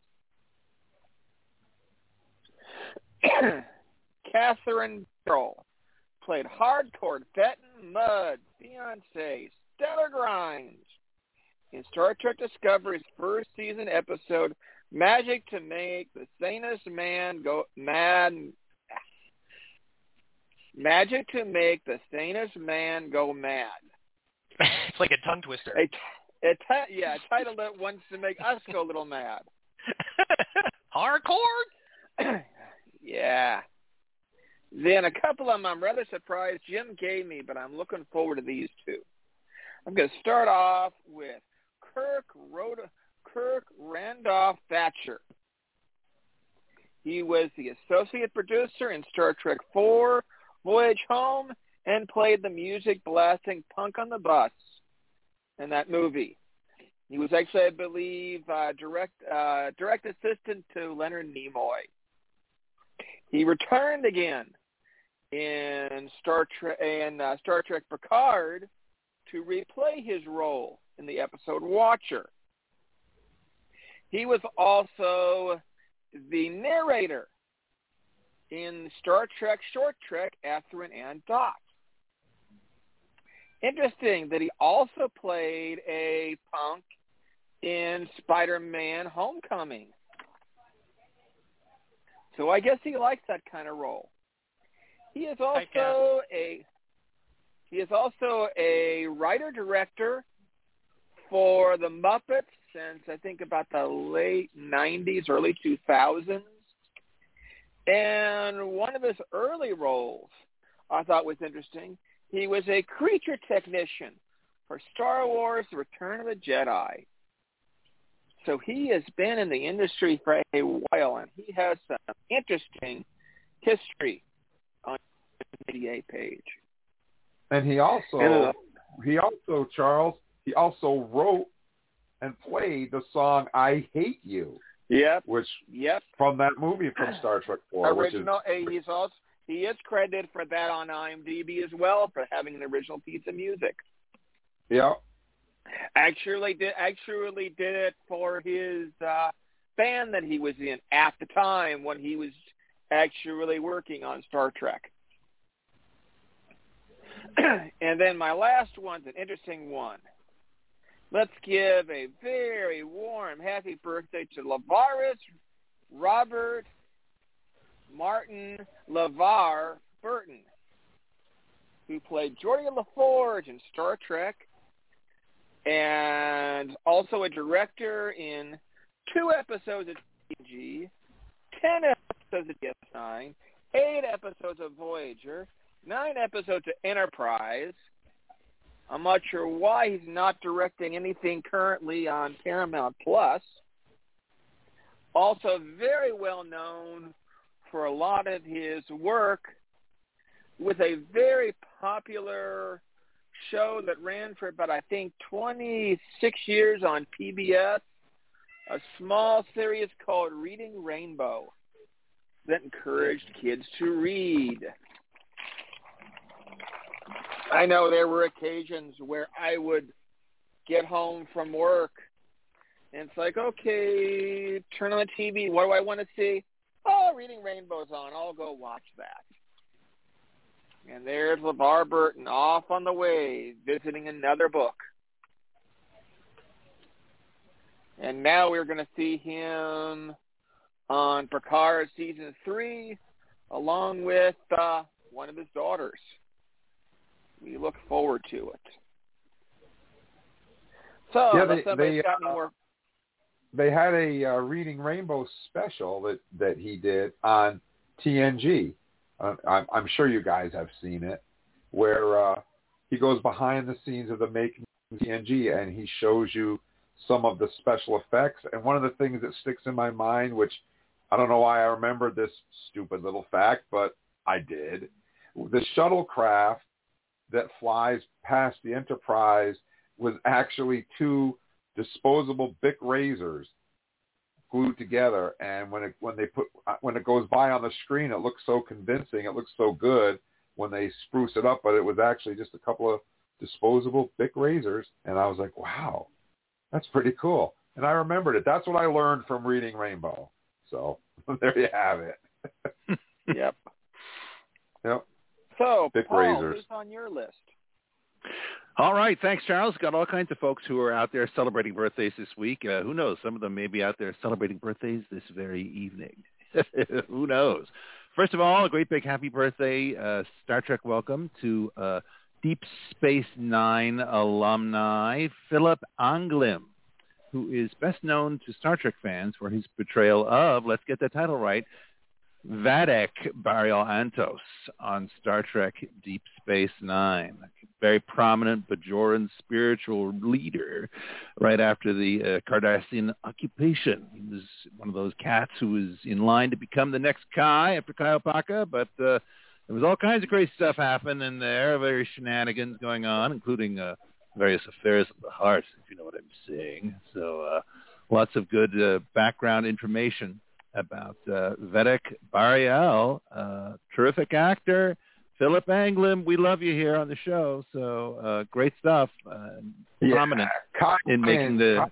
Catherine Barrell played hardcore Fenton Mudd, Beyonce, Stellar Grimes in Star Trek Discovery's first season episode, Magic to Make the Sanest Man Go Mad. Magic to Make the Sanest Man Go Mad. It's like a tongue twister. I titled it once to make us go a little mad. Hardcore? Yeah. Then a couple of them I'm rather surprised Jim gave me, but I'm looking forward to these two. I'm going to start off with Kirk Randolph Thatcher. He was the associate producer in Star Trek IV, Voyage Home, and played the music blasting Punk on the Bus in that movie. He was actually, I believe, direct assistant to Leonard Nimoy. He returned again in Star Trek Picard to replay his role in the episode Watcher. He was also the narrator in Star Trek Short Trek Athrun and Dot. Interesting that he also played a punk in Spider-Man Homecoming. So I guess he likes that kind of role. He is also a writer-director for the Muppets since I think about the late 90s, early 2000s. And one of his early roles I thought was interesting. He was a creature technician for Star Wars: The Return of the Jedi. So he has been in the industry for a while, and he has some interesting history on the 88 page. And he also, Charles, he also wrote and played the song "I Hate You." Yep. Which Yep. from that movie from Star Trek 4. Original. He is credited for that on IMDb as well, for having an original piece of music. Yeah. Actually did it for his band that he was in at the time when he was actually working on Star Trek. And then my last one's an interesting one. Let's give a very warm, happy birthday to LeVaris Robert Martin LeVar Burton, who played Geordi LaForge in Star Trek, and also a director in 2 episodes of TNG, 10 episodes of DS9, 8 episodes of Voyager, 9 episodes of Enterprise. I'm not sure why he's not directing anything currently on Paramount Plus. Also very well known for a lot of his work with a very popular show that ran for about, I think, 26 years on PBS, a small series called Reading Rainbow that encouraged kids to read. I know there were occasions where I would get home from work, and it's like, okay, turn on the TV. What do I want to see? Oh, Reading Rainbow's on. I'll go watch that. And there's LeVar Burton off on the way, visiting another book. And now we're going to see him on Picard Season 3, along with one of his daughters. We look forward to it. So, yeah, unless somebody's got any more. They had a Reading Rainbow special that he did on TNG. I'm sure you guys have seen it, where he goes behind the scenes of the making of TNG, and he shows you some of the special effects. And one of the things that sticks in my mind, which I don't know why I remembered this stupid little fact, but I did, the shuttlecraft that flies past the Enterprise was actually 2 disposable Bic razors glued together, and when it goes by on the screen, it looks so convincing, it looks so good when they spruce it up, but it was actually just a couple of disposable Bic razors, and I was like, wow, that's pretty cool. And I remembered it. That's what I learned from Reading Rainbow. So there you have it. Yep. Yep. So, Bic Paul, razors. who's on your list? All right. Thanks, Charles. Got all kinds of folks who are out there celebrating birthdays this week. Who knows? Some of them may be out there celebrating birthdays this very evening. Who knows? First of all, a great big happy birthday, Star Trek welcome to Deep Space Nine alumni, Philip Anglim, who is best known to Star Trek fans for his portrayal of, let's get the title right, Vadic Barrios on Star Trek Deep Space Nine. Very prominent Bajoran spiritual leader right after the Cardassian occupation. He was one of those cats who was in line to become the next Kai after Kaiopaka, but there was all kinds of crazy stuff happening there, various shenanigans going on, including various affairs of the heart, if you know what I'm saying. So lots of good background information about Vedic Barial, terrific actor. Philip Anglim, we love you here on the show. So great stuff. Prominent in making the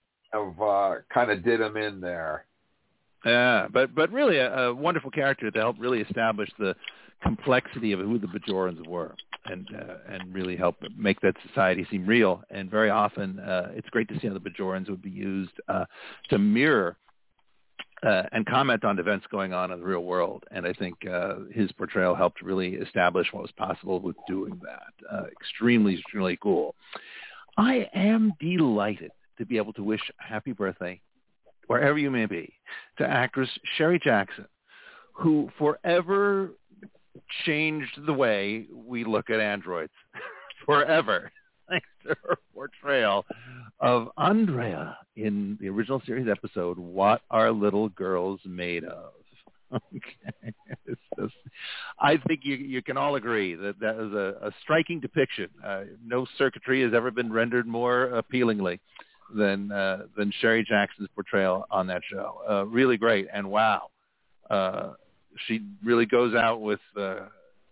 kind of did him in there. Yeah, but really a wonderful character to help really establish the complexity of who the Bajorans were and really help make that society seem real. And very often it's great to see how the Bajorans would be used to mirror and comment on events going on in the real world. And I think his portrayal helped really establish what was possible with doing that. Extremely, extremely cool. I am delighted to be able to wish a happy birthday, wherever you may be, to actress Sherry Jackson, who forever changed the way we look at androids. Forever. Thanks to her portrayal of Andrea in the original series episode, What Are Little Girls Made Of? Okay. It's just, I think you can all agree that is a striking depiction. No circuitry has ever been rendered more appealingly than Sherry Jackson's portrayal on that show. Really great, and wow, she really goes out with I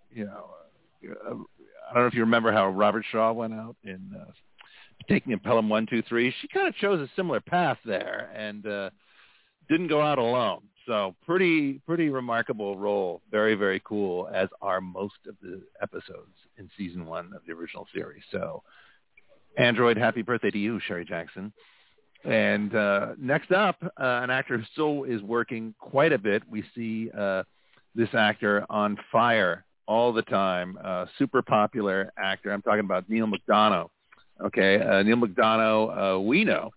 don't know if you remember how Robert Shaw went out in Taking of Pelham 1, 2, 3. She kind of chose a similar path there and didn't go out alone. So pretty remarkable role. Very, very cool, as are most of the episodes in season 1 of the original series. So Android, happy birthday to you, Sherry Jackson. And next up, an actor who still is working quite a bit. We see this actor on fire all the time. Super popular actor. I'm talking about Neil McDonough. Okay, Neil McDonough, we know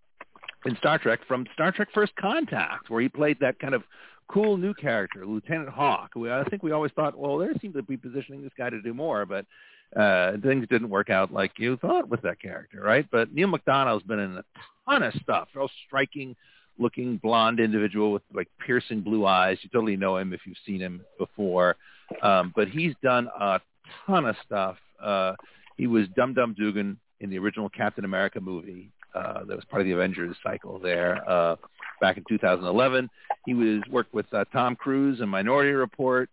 in Star Trek from Star Trek First Contact, where he played that kind of cool new character, Lieutenant Hawk. I think we always thought, well, they seem to be positioning this guy to do more, but things didn't work out like you thought with that character, right? But Neil McDonough's been in a ton of stuff. Real striking-looking blonde individual with like piercing blue eyes. You totally know him if you've seen him before. But he's done a ton of stuff. He was Dum Dum Dugan in the original Captain America movie that was part of the Avengers cycle there back in 2011. He worked with Tom Cruise in Minority Report.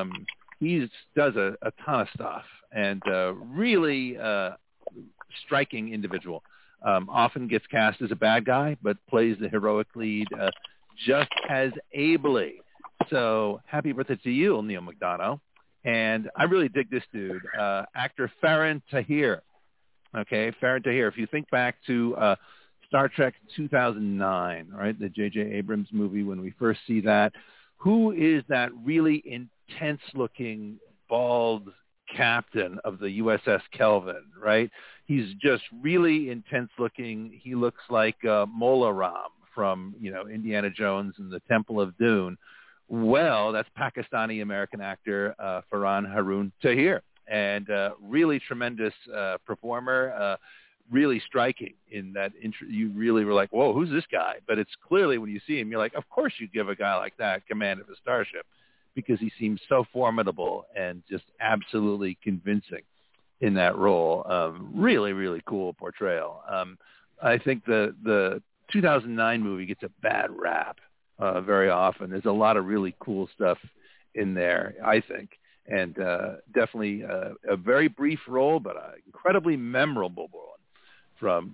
He does a ton of stuff and really striking individual. Often gets cast as a bad guy, but plays the heroic lead just as ably. So happy birthday to you, Neil McDonough. And I really dig this dude, actor Faran Tahir. Okay, Faran Tahir. If you think back to Star Trek 2009, right, the J.J. Abrams movie, when we first see that, who is that really intense-looking, bald captain of the USS Kelvin, right? He's just really intense-looking. He looks like Mola Ram from, Indiana Jones and the Temple of Doom. Well, that's Pakistani-American actor Faran Haroon Tahir, and really tremendous performer, really striking in that you really were like, whoa, who's this guy? But it's clearly when you see him, you're like, of course you'd give a guy like that command of a starship because he seems so formidable and just absolutely convincing in that role. Really, really cool portrayal. I think the 2009 movie gets a bad rap. Very often. There's a lot of really cool stuff in there, I think, and definitely a very brief role, but an incredibly memorable one from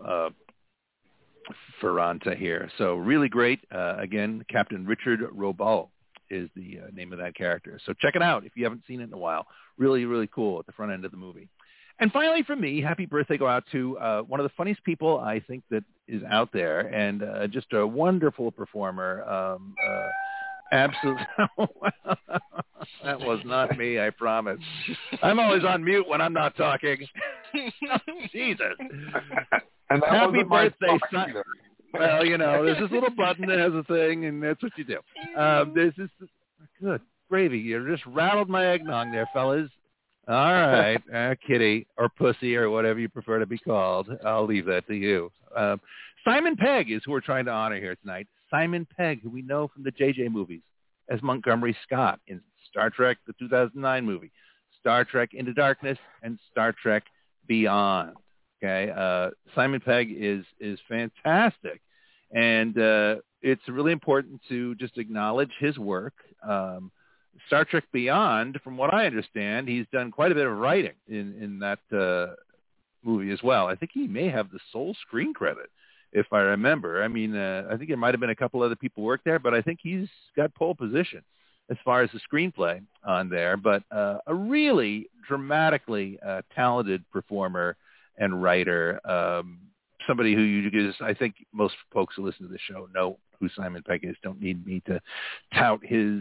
Faran Tahir. So really great. Again, Captain Richard Robau is the name of that character. So check it out if you haven't seen it in a while. Really, really cool at the front end of the movie. And finally, for me, happy birthday go out to one of the funniest people I think that is out there, and just a wonderful performer. Absolutely. That was not me, I promise. I'm always on mute when I'm not talking. Jesus. And that happy birthday, son. Well, there's this little button that has a thing, and that's what you do. There's this good gravy. You just rattled my eggnog there, fellas. All right, kitty or pussy or whatever you prefer to be called. I'll leave that to you. Simon Pegg is who we're trying to honor here tonight. Simon Pegg, who we know from the J.J. movies as Montgomery Scott in Star Trek, the 2009 movie, Star Trek Into Darkness, and Star Trek Beyond. Okay, Simon Pegg is fantastic, and it's really important to just acknowledge his work. Star Trek Beyond, from what I understand, he's done quite a bit of writing in that movie as well. I think he may have the sole screen credit, if I remember. I mean, I think there might have been a couple other people work there, but I think he's got pole position as far as the screenplay on there. But a really dramatically talented performer and writer, somebody who I think most folks who listen to the show know who Simon Pegg is. Don't need me to tout his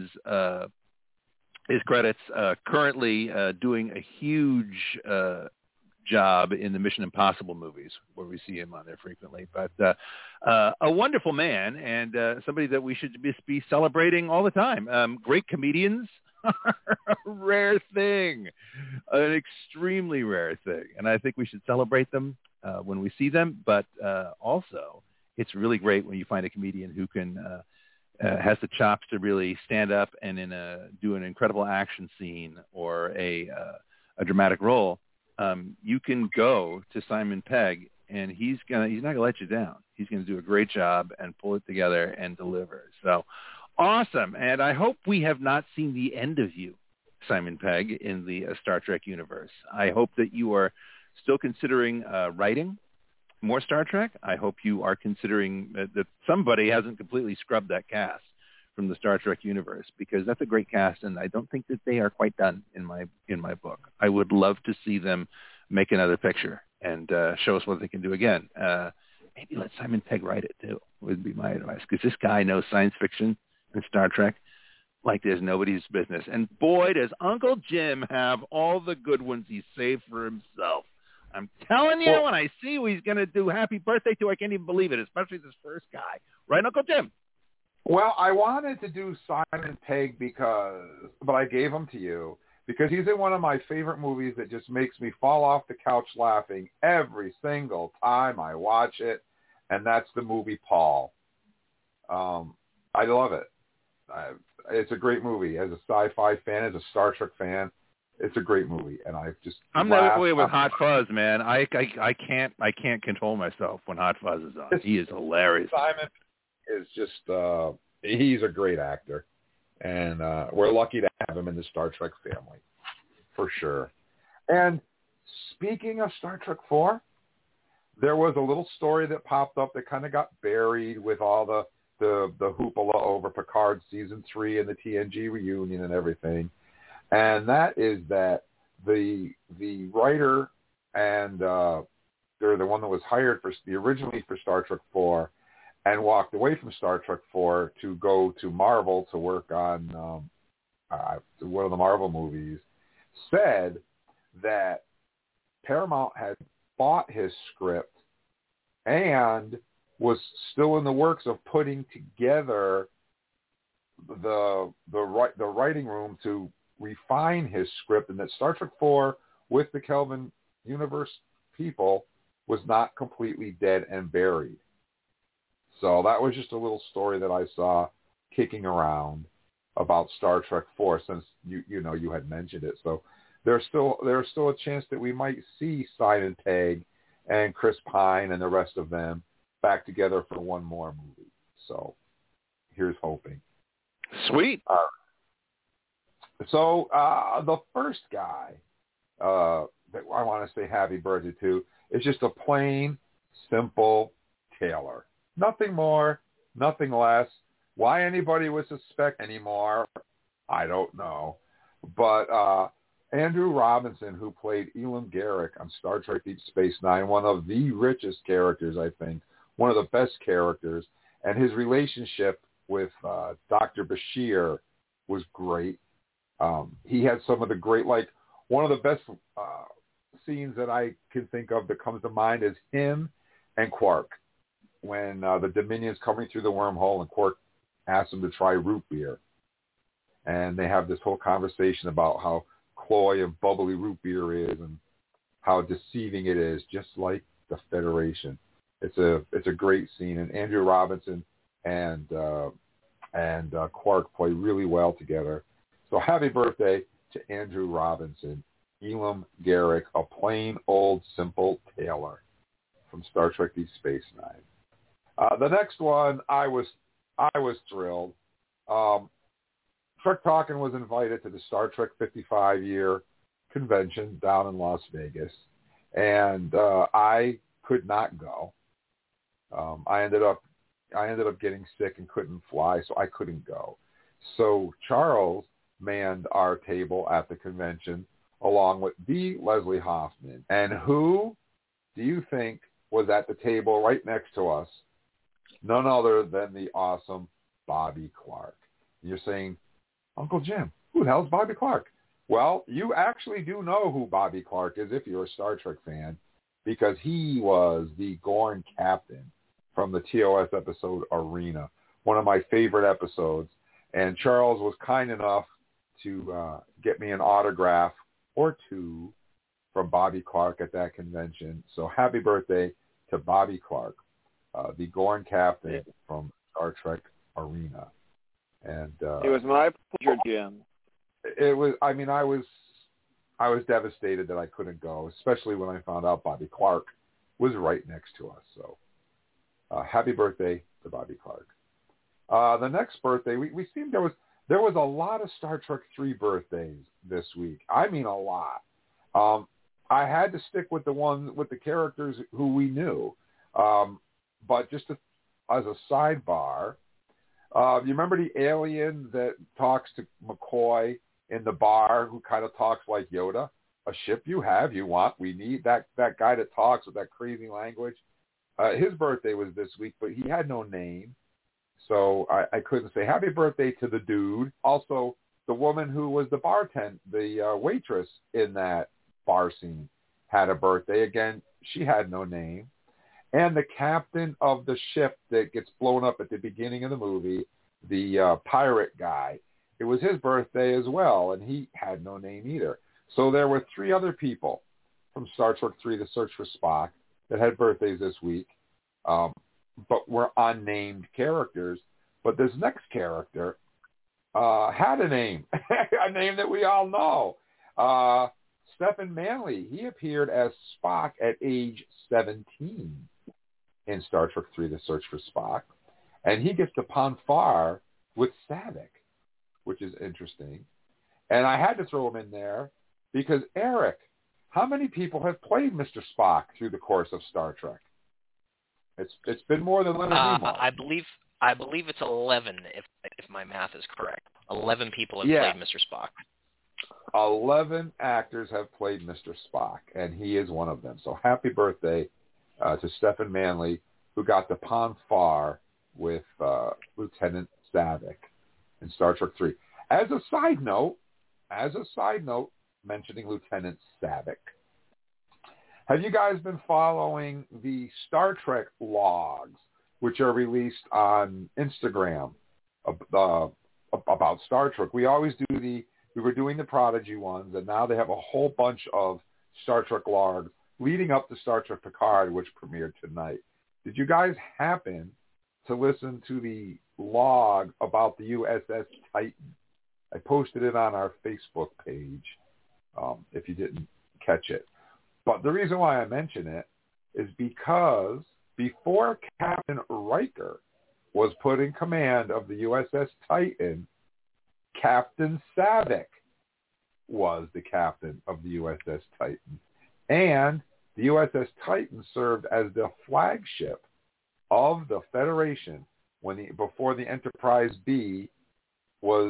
credits. Currently doing a huge job in the Mission Impossible movies, where we see him on there frequently. But a wonderful man, and somebody that we should be celebrating all the time. Great comedians are a rare thing, an extremely rare thing. And I think we should celebrate them when we see them. But also, it's really great when you find a comedian who can has the chops to really stand up and do an incredible action scene or a dramatic role, you can go to Simon Pegg, and he's not gonna let you down. He's gonna do a great job and pull it together and deliver. So awesome! And I hope we have not seen the end of you, Simon Pegg, in the Star Trek universe. I hope that you are still considering writing more Star Trek. I hope you are considering that somebody hasn't completely scrubbed that cast from the Star Trek universe, because that's a great cast, and I don't think that they are quite done in my book. I would love to see them make another picture and show us what they can do again. Maybe let Simon Pegg write it too, would be my advice, because this guy knows science fiction and Star Trek like there's nobody's business. And boy, does Uncle Jim have all the good ones he saved for himself. I'm telling you, when I see who he's going to do happy birthday to, I can't even believe it, especially this first guy. Right, Uncle Jim? Well, I wanted to do Simon Pegg but I gave him to you because he's in one of my favorite movies that just makes me fall off the couch laughing every single time I watch it, and that's the movie Paul. I love it. It's a great movie. As a sci-fi fan, as a Star Trek fan, it's a great movie, and I'm that way with Hot Fuzz, man. I can't control myself when Hot Fuzz is on. He is hilarious. Simon is just he's a great actor, and we're lucky to have him in the Star Trek family, for sure. And speaking of Star Trek 4, there was a little story that popped up that kind of got buried with all the hoopla over Picard season 3 and the TNG reunion and everything. And that is that the writer and they're the one that was hired originally for Star Trek 4 and walked away from Star Trek 4 to go to Marvel to work on one of the Marvel movies, said that Paramount had bought his script and was still in the works of putting together the writing room to refine his script, and that Star Trek 4 with the Kelvin universe people was not completely dead and buried. So that was just a little story that I saw kicking around about Star Trek 4, since you had mentioned it. So there's still a chance that we might see Simon Pegg and Chris Pine and the rest of them back together for one more movie. So here's hoping. Sweet. So the first guy that I want to say happy birthday to is just a plain, simple Taylor. Nothing more, nothing less. Why anybody would suspect anymore, I don't know. But Andrew Robinson, who played Elam Garak on Star Trek Deep Space Nine, one of the richest characters, I think, one of the best characters, and his relationship with Dr. Bashir was great. He had some of the great, one of the best scenes that I can think of that comes to mind is him and Quark when the Dominion's coming through the wormhole and Quark asks him to try root beer. And they have this whole conversation about how cloy and bubbly root beer is and how deceiving it is, just like the Federation. It's a great scene, and Andrew Robinson and Quark play really well together. So happy birthday to Andrew Robinson, Elam Garak, a plain old simple Taylor from Star Trek Deep Space Nine. The next one, I was thrilled. Trek Talkin' was invited to the Star Trek 55-year convention down in Las Vegas, and I could not go. I ended up getting sick and couldn't fly, so I couldn't go. So Charles manned our table at the convention along with the Leslie Hoffman. And who do you think was at the table right next to us? None other than the awesome Bobby Clark. And you're saying, Uncle Jim, who the hell's Bobby Clark? Well, you actually do know who Bobby Clark is if you're a Star Trek fan, because he was the Gorn captain from the TOS episode Arena, one of my favorite episodes. And Charles was kind enough to get me an autograph or two from Bobby Clark at that convention. So happy birthday to Bobby Clark, the Gorn captain from Star Trek Arena. And it was my pleasure, Jim. It was. I mean, I was devastated that I couldn't go, especially when I found out Bobby Clark was right next to us. So, happy birthday to Bobby Clark. The next birthday, we seemed there was a lot of Star Trek 3 birthdays this week. I mean, a lot. I had to stick with the ones with the characters who we knew, but just as a sidebar, you remember the alien that talks to McCoy in the bar, who kind of talks like Yoda? A ship you have, you want, we need that guy that talks with that crazy language. His birthday was this week, but he had no name, so I couldn't say happy birthday to the dude. Also, the woman who was the waitress in that bar scene had a birthday. Again, she had no name. And the captain of the ship that gets blown up at the beginning of the movie, the pirate guy, it was his birthday as well, and he had no name either. So there were 3 other people from Star Trek 3, The Search for Spock, that had birthdays this week, but were unnamed characters. But this next character had a name, a name that we all know. Stephen Manley, he appeared as Spock at age 17 in Star Trek 3, The Search for Spock. And he gets to Pon farr with Saavik, which is interesting. And I had to throw him in there because, Eric, how many people have played Mr. Spock through the course of Star Trek? It's been more than Leonard Nimoy. I believe it's 11, if my math is correct. 11 people have played Mr. Spock. 11 actors have played Mr. Spock, and he is one of them. So happy birthday to Stephen Manley, who got to Pon farr with Lieutenant Saavik in Star Trek 3. As a side note, mentioning Lieutenant Saavik, have you guys been following the Star Trek logs, which are released on Instagram about Star Trek? We always we were doing the Prodigy ones, and now they have a whole bunch of Star Trek logs leading up to Star Trek Picard, which premiered tonight. Did you guys happen to listen to the log about the USS Titan? I posted it on our Facebook page, if you didn't catch it. But the reason why I mention it is because before Captain Riker was put in command of the USS Titan, Captain Saavik was the captain of the USS Titan. And the USS Titan served as the flagship of the Federation before the Enterprise B was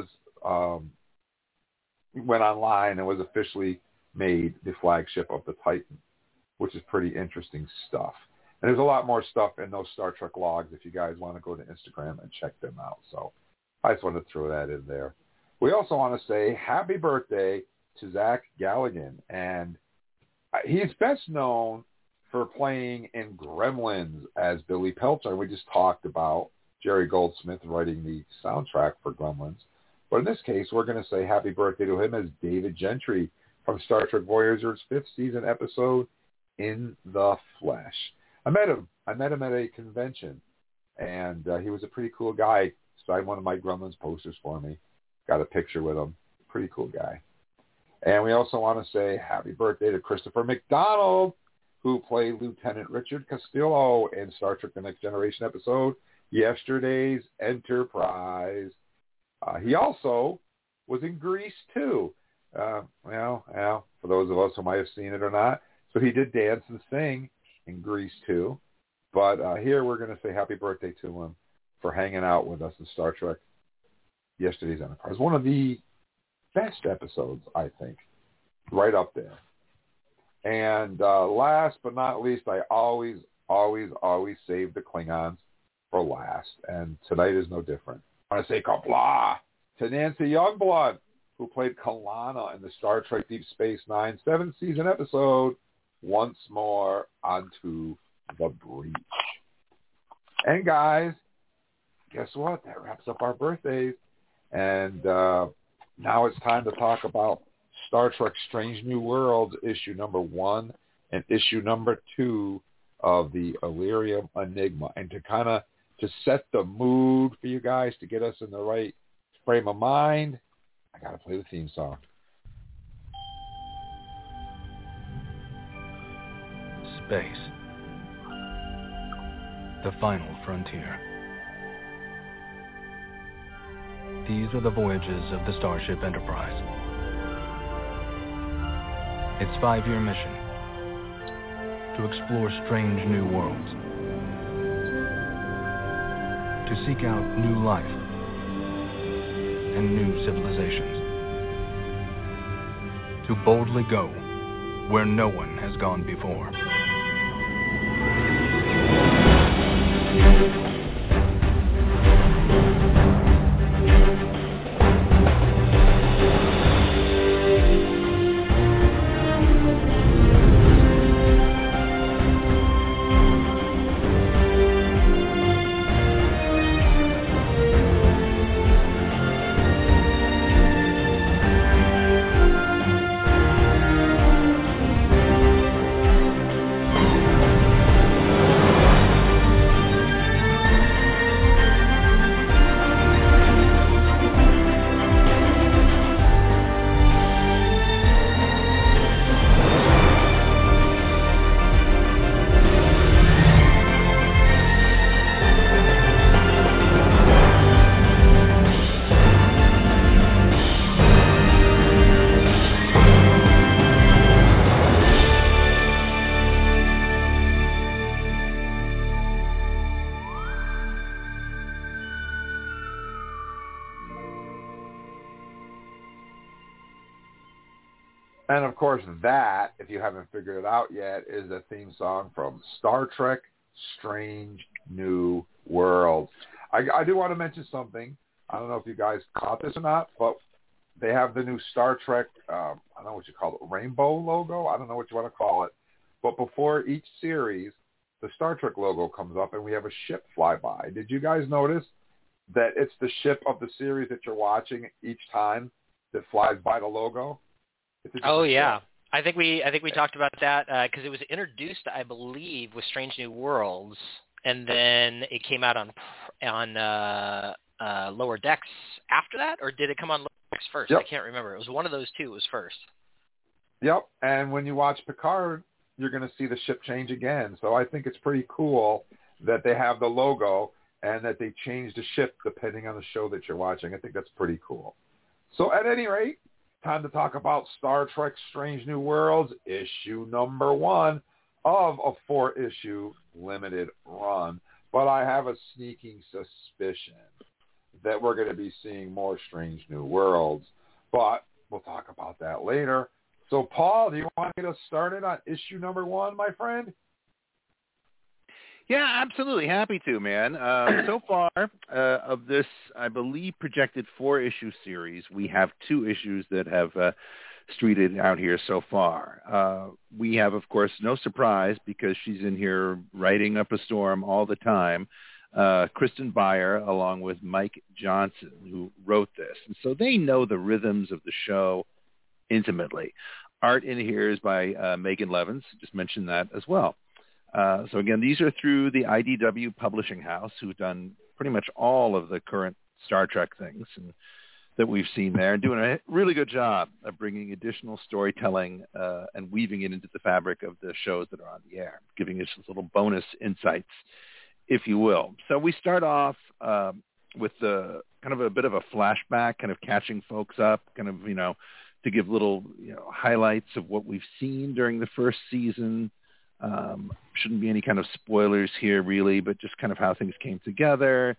went online and was officially made the flagship of the Titan, which is pretty interesting stuff. And there's a lot more stuff in those Star Trek logs if you guys want to go to Instagram and check them out. So I just wanted to throw that in there. We also want to say happy birthday to Zach Galligan. And he's best known for playing in Gremlins as Billy Peltzer. We just talked about Jerry Goldsmith writing the soundtrack for Gremlins. But in this case, we're going to say happy birthday to him as David Gentry from Star Trek Voyager's 5th season episode, In the Flesh. I met him at a convention, and he was a pretty cool guy. Signed one of my Gremlins posters for me. Got a picture with him. Pretty cool guy. And we also want to say happy birthday to Christopher McDonald, who played Lieutenant Richard Castillo in Star Trek The Next Generation episode, Yesterday's Enterprise. He also was in Grease, too. For those of us who might have seen it or not. So he did dance and sing in Grease, too. But here we're going to say happy birthday to him for hanging out with us in Star Trek Yesterday's Enterprise. One of the best episodes, I think. Right up there. And last but not least, I always save the Klingons for last. And tonight is no different. I want to say Qapla' to Nancy Youngblood, who played Kalana in the Star Trek Deep Space Nine 7th season episode, Once More Onto the Breach. And guys, guess what? That wraps up our birthdays. And now it's time to talk about Star Trek Strange New Worlds, issue number 1 and issue number 2 of the Illyrium Enigma. And to set the mood for you guys, to get us in the right frame of mind, I got to play the theme song. Space. The final frontier. These are the voyages of the Starship Enterprise. Its 5-year mission: to explore strange new worlds, to seek out new life and new civilizations, to boldly go where no one has gone before. And, of course, that, if you haven't figured it out yet, is a theme song from Star Trek Strange New Worlds. I do want to mention something. I don't know if you guys caught this or not, but they have the new Star Trek, I don't know what you call it, rainbow logo? I don't know what you want to call it. But before each series, the Star Trek logo comes up and we have a ship fly by. Did you guys notice that it's the ship of the series that you're watching each time that flies by the logo? Oh yeah, I think we talked about that because it was introduced, I believe, with Strange New Worlds, and then it came out on Lower Decks after that, or did it come on Lower Decks first? Yep. I can't remember. It was one of those two. It was first. Yep, and when you watch Picard, you're going to see the ship change again. So I think it's pretty cool that they have the logo and that they change the ship depending on the show that you're watching. I think that's pretty cool. So at any rate, time to talk about Star Trek Strange New Worlds, issue number 1 of a 4-issue limited run. But I have a sneaking suspicion that we're going to be seeing more Strange New Worlds. But we'll talk about that later. So, Paul, do you want me to start it on issue number 1, my friend? Yeah, absolutely. Happy to, man. So far, of this, I believe, projected 4-issue series, we have 2 issues that have streeted out here so far. We have, of course, no surprise because she's in here writing up a storm all the time, Kristen Beyer, along with Mike Johnson, who wrote this. And so they know the rhythms of the show intimately. Art in here is by Megan Levins. Just mentioned that as well. So again, these are through the IDW Publishing House, who've done pretty much all of the current Star Trek things and that we've seen there, and doing a really good job of bringing additional storytelling and weaving it into the fabric of the shows that are on the air, giving us little bonus insights, if you will. So we start off with the kind of a bit of a flashback, kind of catching folks up, kind of, to give little, highlights of what we've seen during the first season. Shouldn't be any kind of spoilers here, really, but just kind of how things came together.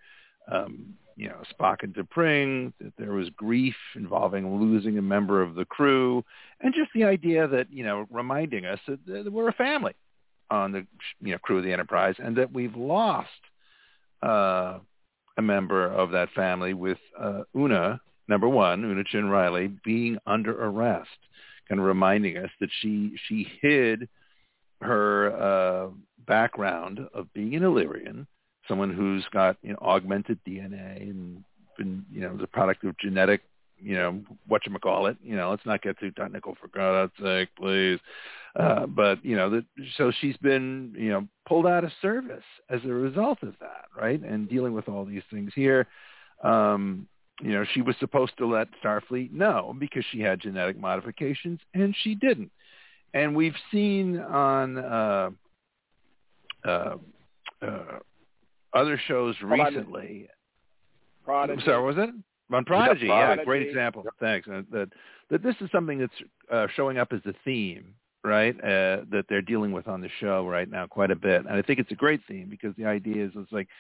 Spock and T'Pring, that there was grief involving losing a member of the crew, and just the idea that, reminding us that we're a family on the, crew of the Enterprise, and that we've lost a member of that family with Una, number 1, Una Chin Riley, being under arrest, kind of reminding us that she hid her background of being an Illyrian, someone who's got augmented DNA and been the product of genetic whatchamacallit. Let's not get too technical, for God's sake, please. But so she's been pulled out of service as a result of that, right? And dealing with all these things here. she was supposed to let Starfleet know because she had genetic modifications, and she didn't. And we've seen on other shows recently. Prodigy. Sorry, was it? On Prodigy, Yeah, Prodigy. yeah, great example. Yep. Thanks. That this is something that's showing up as a theme, right, that they're dealing with on the show right now quite a bit. And I think it's a great theme because the idea is it's like,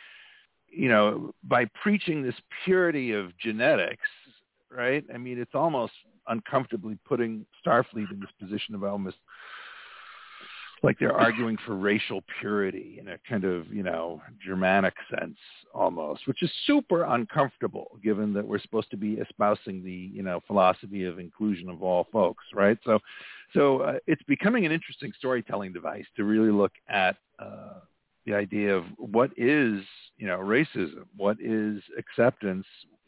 by preaching this purity of genetics, right, I mean, it's almost uncomfortably putting Starfleet in this position of almost like they're arguing for racial purity in a kind of, Germanic sense almost, which is super uncomfortable given that we're supposed to be espousing the, philosophy of inclusion of all folks, right? So it's becoming an interesting storytelling device to really look at the idea of what is, racism, what is acceptance,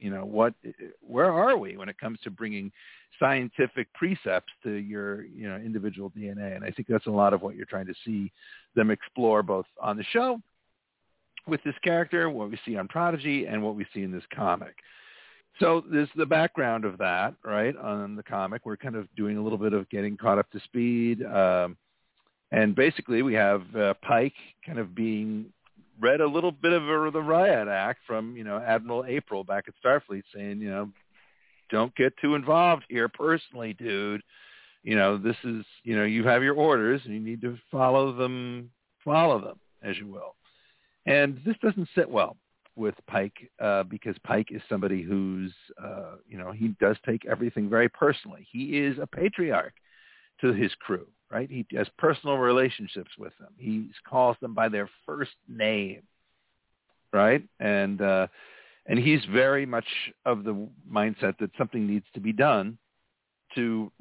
where are we when it comes to bringing scientific precepts to your, individual DNA. And I think that's a lot of what you're trying to see them explore both on the show with this character, what we see on Prodigy, and what we see in this comic. So there's the background of that, right, on the comic. We're kind of doing a little bit of getting caught up to speed. And basically we have Pike kind of being read a little bit of the riot act from, Admiral April back at Starfleet saying, don't get too involved here personally, dude. This is, you have your orders and you need to follow them as you will. And this doesn't sit well with Pike because Pike is somebody who's, he does take everything very personally. He is a patriarch to his crew, right? He has personal relationships with them. He calls them by their first name, right? And he's very much of the mindset that something needs to be done to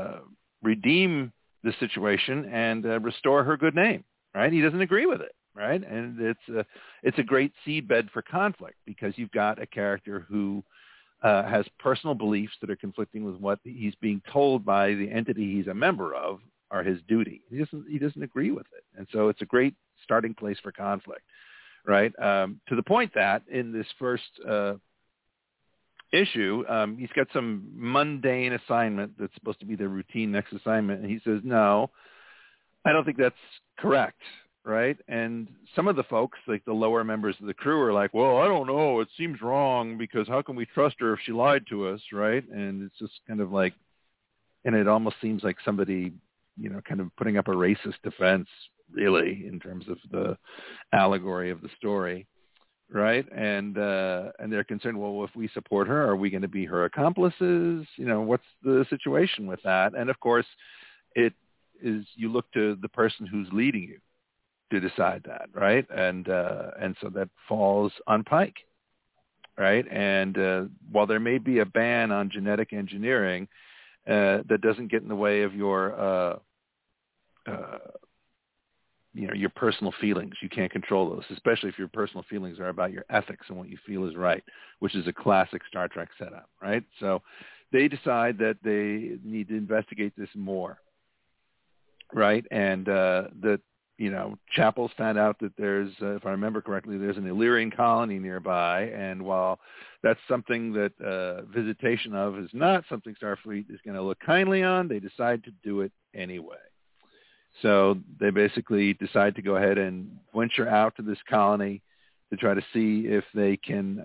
redeem the situation and restore her good name, right? He doesn't agree with it, right? And it's a great seedbed for conflict because you've got a character who has personal beliefs that are conflicting with what he's being told by the entity he's a member of are his duty. He doesn't agree with it. And so it's a great starting place for conflict. Right, to the point that in this first issue, he's got some mundane assignment that's supposed to be the routine next assignment, and he says, no, I don't think that's correct, right? And some of the folks, like the lower members of the crew, are like, well, I don't know, it seems wrong because how can we trust her if she lied to us, right? And it's just kind of like, and it almost seems like somebody, kind of putting up a racist defense, really, in terms of the allegory of the story, right? And they're concerned, well, if we support her, are we going to be her accomplices? What's the situation with that? And of course, it is, you look to the person who's leading you to decide that, right? And so that falls on Pike, right? And while there may be a ban on genetic engineering, that doesn't get in the way of your your personal feelings. You can't control those, especially if your personal feelings are about your ethics and what you feel is right, which is a classic Star Trek setup, right? So they decide that they need to investigate this more, right? And that, Chapel's found out that there's, if I remember correctly, there's an Illyrian colony nearby, and while that's something that visitation of is not something Starfleet is going to look kindly on, they decide to do it anyway. So they basically decide to go ahead and venture out to this colony to try to see if they can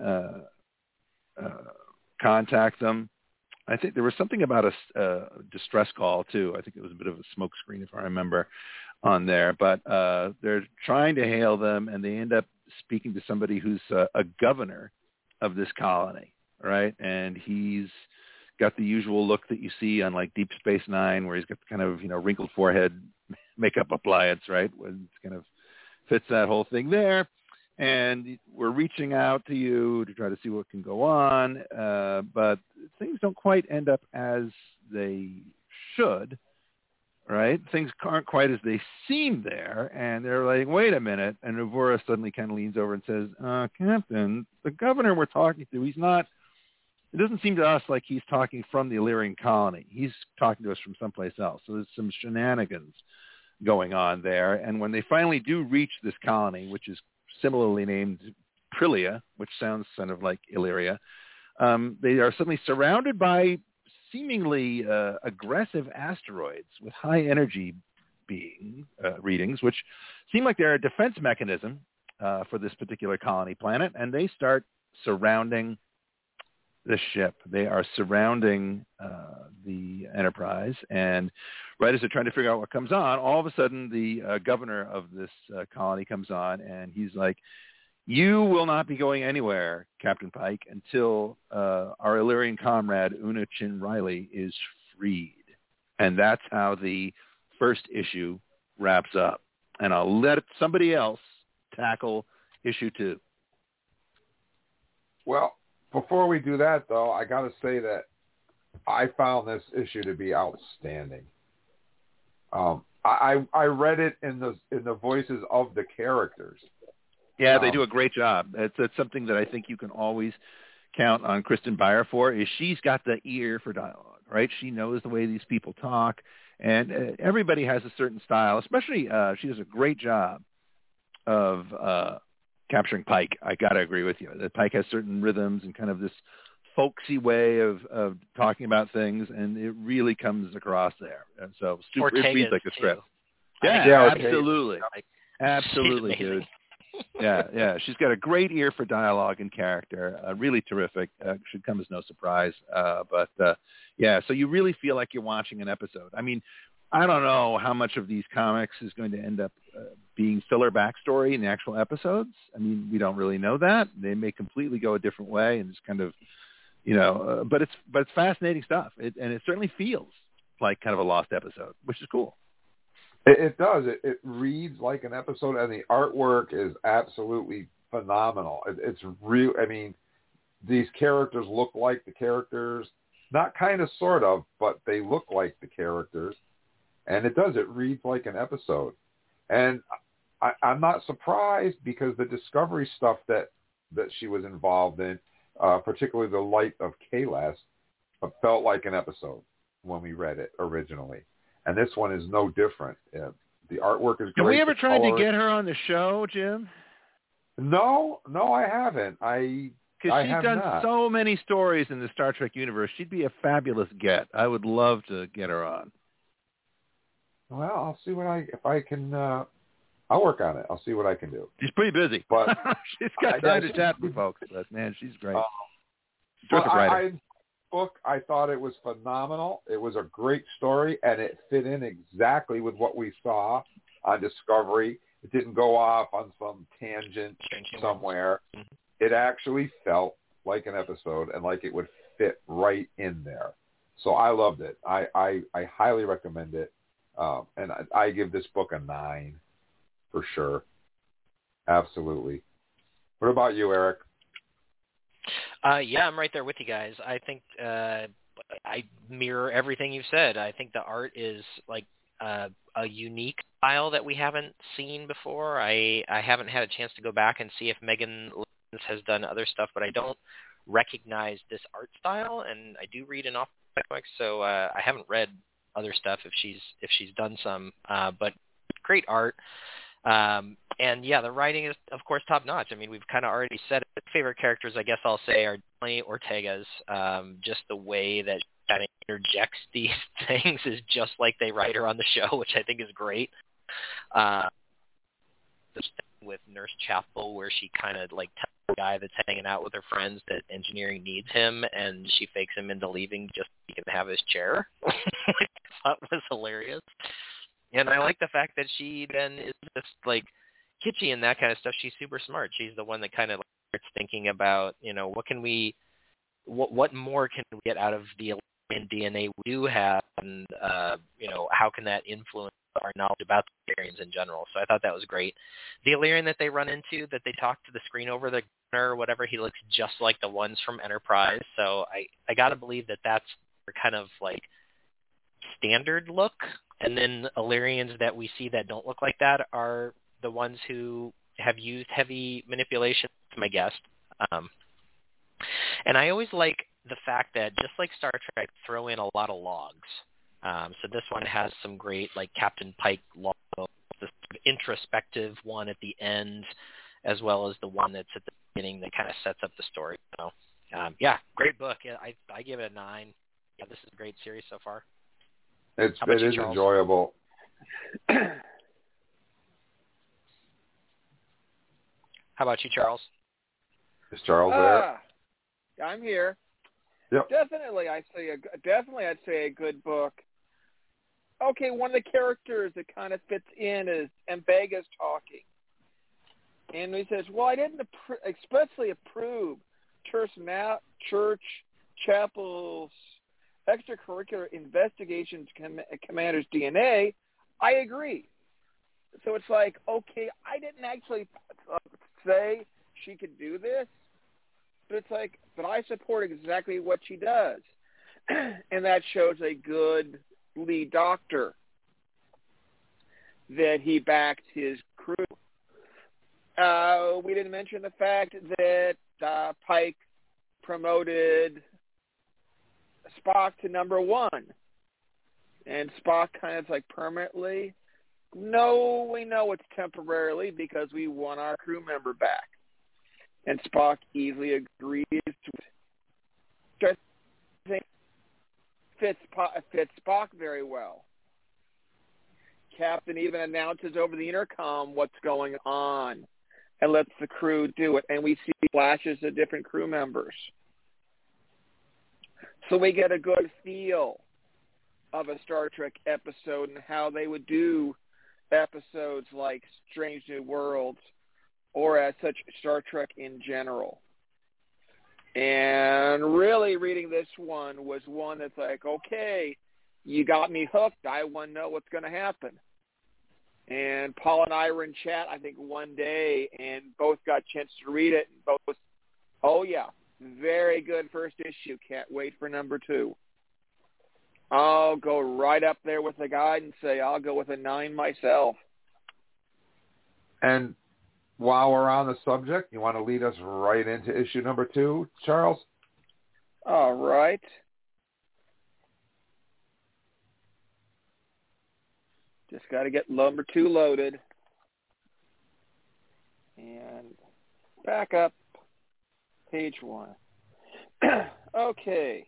contact them. I think there was something about a distress call, too. I think it was a bit of a smokescreen, if I remember, on there. But they're trying to hail them, and they end up speaking to somebody who's a governor of this colony, right? And he's got the usual look that you see on, like, Deep Space Nine, where he's got the kind of, wrinkled forehead, makeup appliance, right? It kind of fits that whole thing there. And we're reaching out to you to try to see what can go on, but things don't quite end up as they should, right? Things aren't quite as they seem there, and they're like, wait a minute, and Uhura suddenly kind of leans over and says, Captain, the governor we're talking to, he's not, it doesn't seem to us like he's talking from the Illyrian colony. He's talking to us from someplace else. So there's some shenanigans going on there, and when they finally do reach this colony, which is similarly named Prilia, which sounds kind of like Illyria, they are suddenly surrounded by seemingly aggressive asteroids with high energy readings, which seem like they're a defense mechanism for this particular colony planet, and they start surrounding the ship. They are surrounding the Enterprise, and right as they're trying to figure out what comes on, all of a sudden the governor of this colony comes on, and he's like, "You will not be going anywhere, Captain Pike, until our Illyrian comrade Una Chin Riley is freed." And that's how the first issue wraps up. And I'll let somebody else tackle issue 2. Well, before we do that, though, I got to say that I found this issue to be outstanding. I read it in the voices of the characters. Yeah, they do a great job. It's something that I think you can always count on Kristen Beyer for, is she's got the ear for dialogue, right? She knows the way these people talk, and everybody has a certain style, especially she does a great job of capturing Pike. I got to agree with you. That Pike has certain rhythms and kind of this folksy way of talking about things, and it really comes across there. And so it reads like a script. Yeah, absolutely. Absolutely, dude. Yeah. She's got a great ear for dialogue and character. Really terrific. Should come as no surprise. But so you really feel like you're watching an episode. I mean, I don't know how much of these comics is going to end up being filler backstory in the actual episodes. I mean, we don't really know that. They may completely go a different way, and it's kind of, but it's fascinating stuff. And it certainly feels like kind of a lost episode, which is cool. It does. It reads like an episode, and the artwork is absolutely phenomenal. It's real. I mean, these characters look like the characters, not kind of, sort of, but they look like the characters, and it does. It reads like an episode, and I'm not surprised, because the Discovery stuff that she was involved in, particularly the Light of Kahless, felt like an episode when we read it originally. And this one is no different. The artwork is great. Have we ever tried to get her on the show, Jim? No, I haven't. Because she's done so many stories in the Star Trek universe. She'd be a fabulous get. I would love to get her on. Well, I'll see if I can. I'll work on it. I'll see what I can do. She's pretty busy, but she's got time to chat with folks. But man, she's great. Terrific writer. Book, I thought it was phenomenal. It was a great story, and it fit in exactly with what we saw on Discovery. It didn't go off on some tangent somewhere. Mm-hmm. It actually felt like an episode, and like it would fit right in there. So I loved it. I highly recommend it, and I give this book a 9 for sure. Absolutely. What about you, Eric? I'm right there with you guys. I think I mirror everything you've said. I think the art is like a unique style that we haven't seen before. I haven't had a chance to go back and see if Megan Lenz has done other stuff, but I don't recognize this art style, and I do read an awful lot of comics, so I haven't read other stuff if she's done some, but great art. And yeah, the writing is, of course, top notch. I mean, we've kind of already said it. Favorite characters, I guess I'll say, are definitely Ortega's. Just the way that she kind of interjects these things is just like they write her on the show, which I think is great. This thing with Nurse Chapel, where she kind of like tells the guy that's hanging out with her friends that engineering needs him, and she fakes him into leaving just so he can have his chair. Which I thought was hilarious. And I like the fact that she then is just like kitschy and that kind of stuff. She's super smart. She's the one that kind of starts thinking about, what more can we get out of the Illyrian DNA we do have, and how can that influence our knowledge about the Illyrians in general. So I thought that was great. The Illyrian that they run into, that they talk to the screen over the gunner or whatever, he looks just like the ones from Enterprise. So I got to believe that that's kind of like standard look. And then Illyrians that we see that don't look like that are the ones who have used heavy manipulation, my guess. And I always like the fact that, just like Star Trek, throw in a lot of logs. So this one has some great, like, Captain Pike log, this introspective one at the end, as well as the one that's at the beginning that kind of sets up the story. Yeah, great book. Yeah, I give it a 9. Yeah, this is a great series so far. It is Charles? enjoyable. How about you, Charles? Is Charles there? I'm here. Yep. Definitely, I'd say a good book. Okay, one of the characters that kind of fits in is Mbega's talking. And he says, well, I didn't expressly approve Church Chapel's extracurricular investigations commander's DNA. I agree. So it's like, okay, I didn't actually say she could do this, but it's like, but I support exactly what she does. And that shows a good lead doctor that he backed his crew. We didn't mention the fact that Pike promoted Spock to number 1. And Spock kind of like permanently. No, we know it's temporarily because we want our crew member back. And Spock easily agrees to it. I think fits Spock very well. Captain even announces over the intercom what's going on and lets the crew do it. And we see flashes of different crew members. So we get a good feel of a Star Trek episode and how they would do episodes like Strange New Worlds or as such Star Trek in general. And really reading this one was one that's like, okay, you got me hooked. I want to know what's going to happen. And Paul and I were in chat, I think, one day, and both got a chance to read it. And both, oh, yeah, very good first issue. Can't wait for number 2. I'll go right up there with the guide and say I'll go with a 9 myself. And while we're on the subject, you want to lead us right into issue number 2, Charles? All right. Just got to get number 2 loaded. And back up. Page 1. Okay.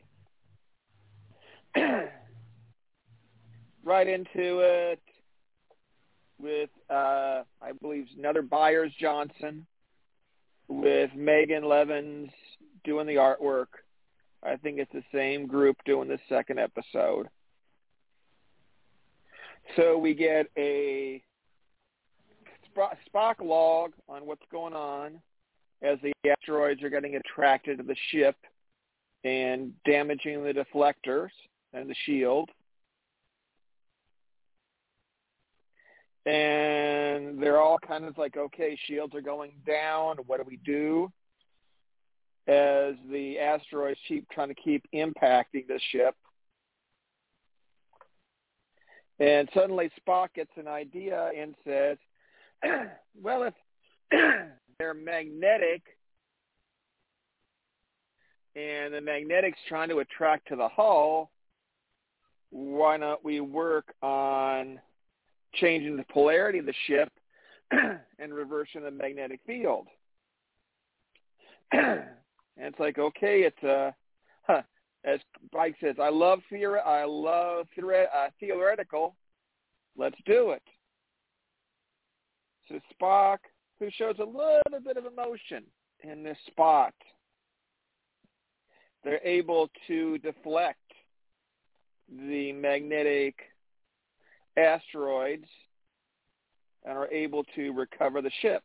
Right into it with, I believe, another Byers Johnson with Megan Levins doing the artwork. I think it's the same group doing the second episode. So we get a Spock log on what's going on as the asteroids are getting attracted to the ship and damaging the deflectors and the shield. And they're all kind of like, okay, shields are going down. What do we do? As the asteroids keep trying to keep impacting the ship. And suddenly Spock gets an idea and says, well, if they're magnetic and the magnetic's trying to attract to the hull, why not we work on changing the polarity of the ship and reversing the magnetic field? And it's like, okay, it's as Mike says, I love theoretical. Let's do it. So Spock, who shows a little bit of emotion in this spot, they're able to deflect the magnetic asteroids and are able to recover the ship,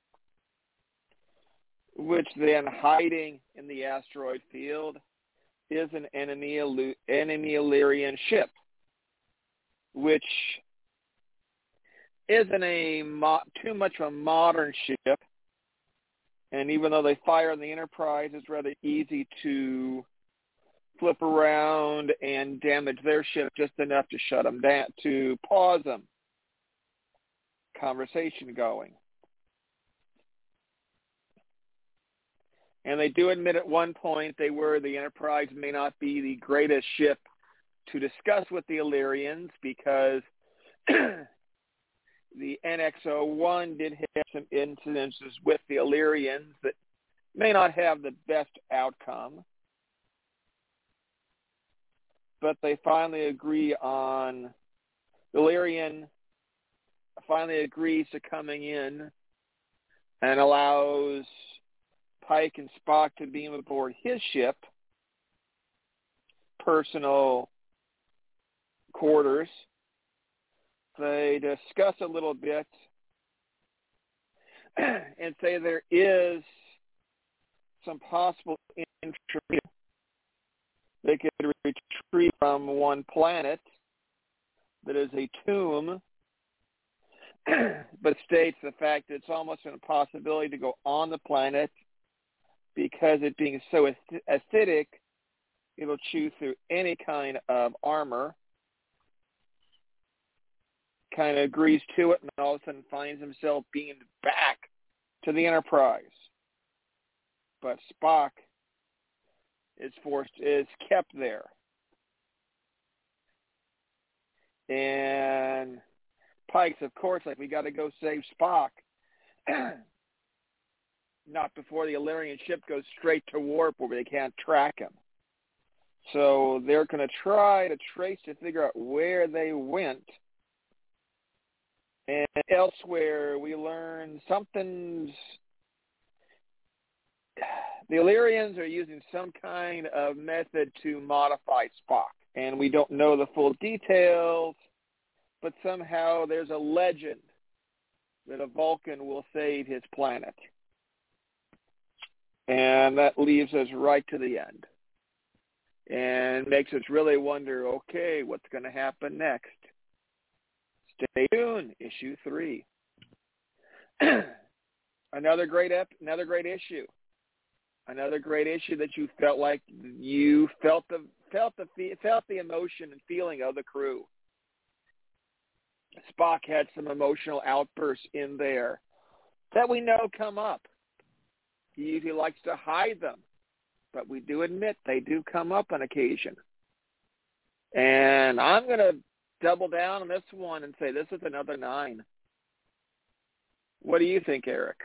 which then hiding in the asteroid field is an enemy Illyrian ship, which isn't too much of a modern ship. And even though they fire on the Enterprise, it's rather easy to flip around and damage their ship just enough to shut them down, to pause them. Conversation going. And they do admit at one point the Enterprise may not be the greatest ship to discuss with the Illyrians because the NX-01 did have some incidences with the Illyrians that may not have the best outcome, but they finally agree on Illyrian finally agrees to coming in and allows Pike and Spock to beam aboard his ship, personal quarters. They discuss a little bit and say there is some possible entry. They could retreat from one planet that is a tomb, but states the fact that it's almost an impossibility to go on the planet because it being so acidic, it'll chew through any kind of armor. Kind of agrees to it, and all of a sudden finds himself beamed back to the Enterprise. But Spock is kept there. And Pike's, of course, like, we got to go save Spock. Not before the Illyrian ship goes straight to warp where they can't track him. So they're going to try to trace to figure out where they went. And elsewhere, we learn something's... The Illyrians are using some kind of method to modify Spock. And we don't know the full details, but somehow there's a legend that a Vulcan will save his planet. And that leaves us right to the end. And makes us really wonder, okay, what's going to happen next? Stay tuned, issue 3. Another great issue. Another great issue that you felt like you felt the emotion and feeling of the crew. Spock had some emotional outbursts in there that we know come up. He usually likes to hide them, but we do admit they do come up on occasion. And I'm going to double down on this one and say this is another 9. What do you think, Eric?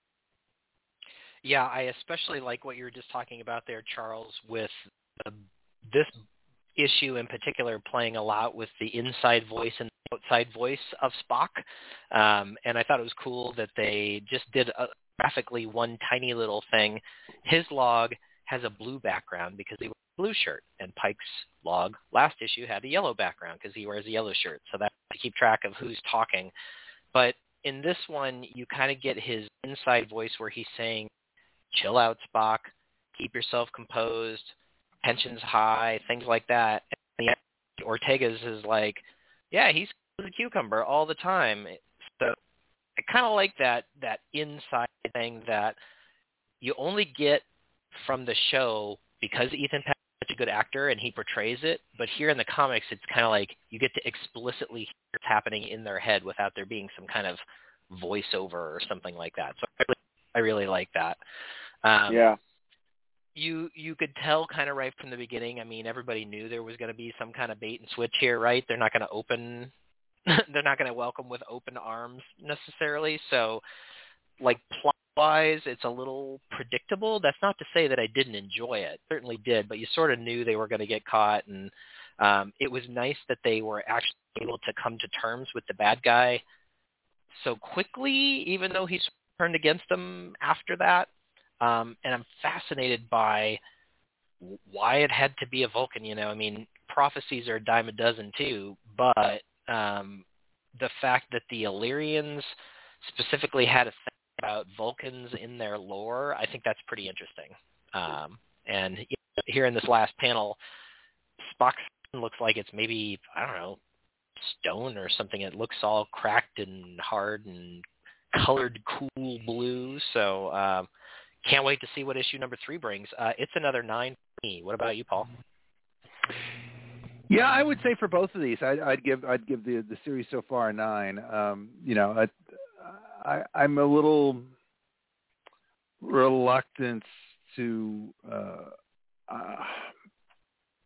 Yeah, I especially like what you were just talking about there, Charles, with this issue in particular playing a lot with the inside voice and outside voice of Spock. And I thought it was cool that they just did graphically one tiny little thing. His log has a blue background because he wears a blue shirt, and Pike's log last issue had a yellow background because he wears a yellow shirt. So that's to keep track of who's talking. But in this one, you kind of get his inside voice where he's saying, chill out, Spock, keep yourself composed, tension's high, things like that. And Ortega's is like, yeah, he's a cucumber all the time. So I kind of like that inside thing that you only get from the show because Ethan Peck is such a good actor and he portrays it. But here in the comics, it's kind of like you get to explicitly hear what's happening in their head without there being some kind of voiceover or something like that. So I really like that. Yeah. You could tell kind of right from the beginning. I mean, everybody knew there was going to be some kind of bait and switch here, right? They're not going to welcome with open arms necessarily. So, like, plot-wise, it's a little predictable. That's not to say that I didn't enjoy it. Certainly did, but you sort of knew they were going to get caught, and it was nice that they were actually able to come to terms with the bad guy so quickly, even though he's turned against them after that. And I'm fascinated by why it had to be a Vulcan. You know, I mean, prophecies are a dime a dozen too, but the fact that the Illyrians specifically had a thing about Vulcans in their lore, I think that's pretty interesting. And you know, here in this last panel, Spock's looks like it's maybe, I don't know, stone or something. It looks all cracked and hard and colored cool blue. So can't wait to see what issue number 3 brings. It's another 9 for me. What about you, Paul? Yeah, I would say for both of these, I'd give the series so far a 9. You know, I'm a little reluctant to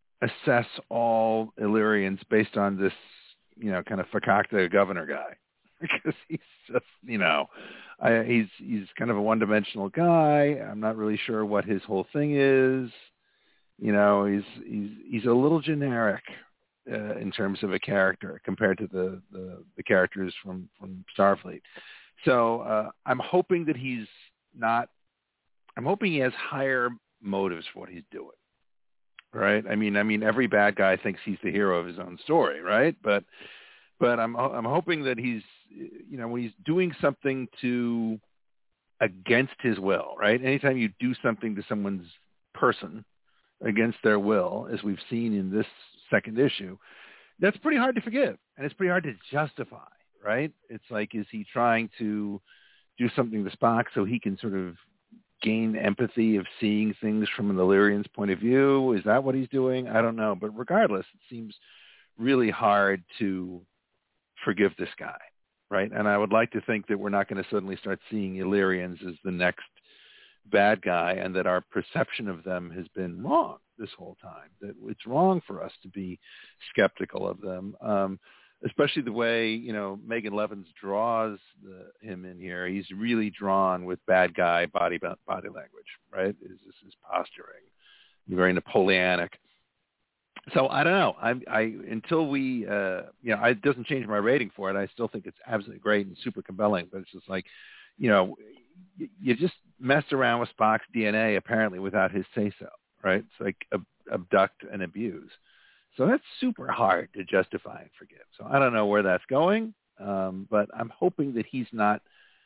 assess all Illyrians based on this, you know, kind of fakakta governor guy. because he's just, he's kind of a one-dimensional guy. I'm not really sure what his whole thing is. He's a little generic in terms of a character compared to the characters from Starfleet. So I'm hoping that he's not. I'm hoping he has higher motives for what he's doing. Right? I mean, every bad guy thinks he's the hero of his own story, right? But I'm hoping that he's, when he's doing something against his will, right? Anytime you do something to someone's person against their will, as we've seen in this second issue, that's pretty hard to forgive, and it's pretty hard to justify, right? It's like, is he trying to do something to Spock so he can sort of gain empathy of seeing things from an Illyrian's point of view? Is that what he's doing? I don't know. But regardless, it seems really hard to forgive this guy, right? And I would like to think that we're not going to suddenly start seeing Illyrians as the next bad guy, and that our perception of them has been wrong this whole time, that it's wrong for us to be skeptical of them. Especially the way, Megan Levins draws him in here. He's really drawn with bad guy body language, right? This is posturing, very Napoleonic. So I don't know. Until we, it doesn't change my rating for it. I still think it's absolutely great and super compelling. But it's just like, you just messed around with Spock's DNA apparently without his say-so, right? It's like abduct and abuse. So that's super hard to justify and forgive. So I don't know where that's going, but I'm hoping that he's not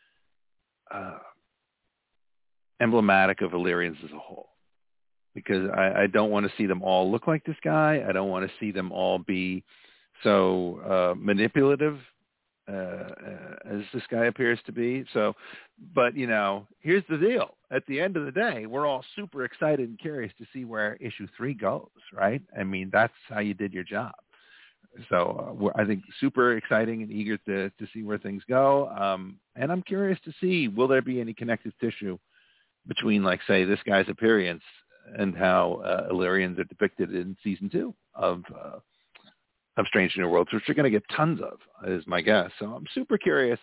emblematic of Illyrians as a whole, because I don't want to see them all look like this guy. I don't want to see them all be so manipulative as this guy appears to be. So, but here's the deal. At the end of the day, we're all super excited and curious to see where issue 3 goes, right? I mean, that's how you did your job. So I think super exciting and eager to see where things go. And I'm curious to see, will there be any connective tissue between, like, say, this guy's appearance and how Illyrians are depicted in season 2 of Strange New Worlds, which we're going to get tons of, is my guess. So I'm super curious.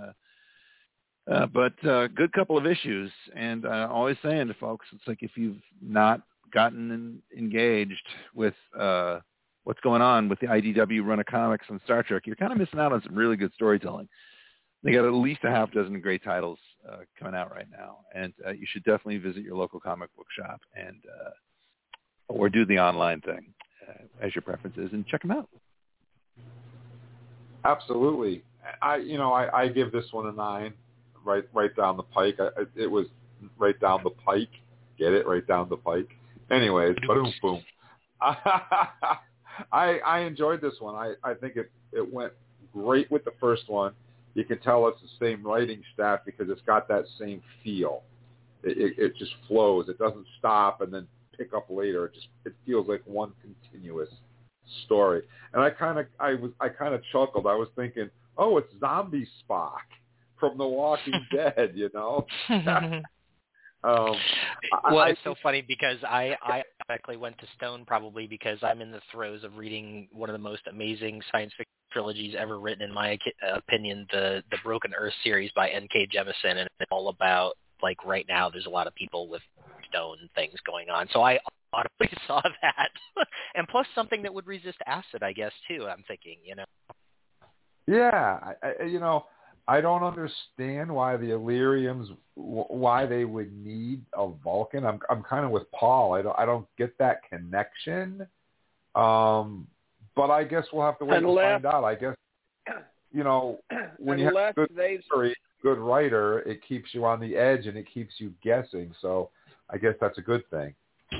But good couple of issues. And always saying to folks, it's like, if you've not gotten engaged with what's going on with the IDW run of comics on Star Trek, you're kind of missing out on some really good storytelling. They got at least a half dozen great titles coming out right now. And you should definitely visit your local comic book shop and or do the online thing as your preference is, and check them out. Absolutely. I give this one a 9, right down the pike. It was right down the pike. Get it? Right down the pike. Anyways, boom, boom. I enjoyed this one. I think it went great with the first one. You can tell it's the same writing staff because it's got that same feel. It just flows. It doesn't stop and then pick up later. It feels like one continuous story. And I kind of chuckled. I was thinking, oh, it's zombie Spock from The Walking Dead, It's so funny because I actually went to Stone probably because I'm in the throes of reading one of the most amazing science fiction trilogies ever written, in my opinion, the Broken Earth series by N.K. Jemisin, and it's all about, like, right now there's a lot of people with stone things going on. So I automatically saw that. And plus something that would resist acid, I guess, too, I'm thinking, Yeah, I don't understand why the Illyrians, why they would need a Vulcan. I'm kind of with Paul. I don't get that connection. But I guess we'll have to wait to find out. I guess, when you have a good story, good writer, it keeps you on the edge and it keeps you guessing. So I guess that's a good thing.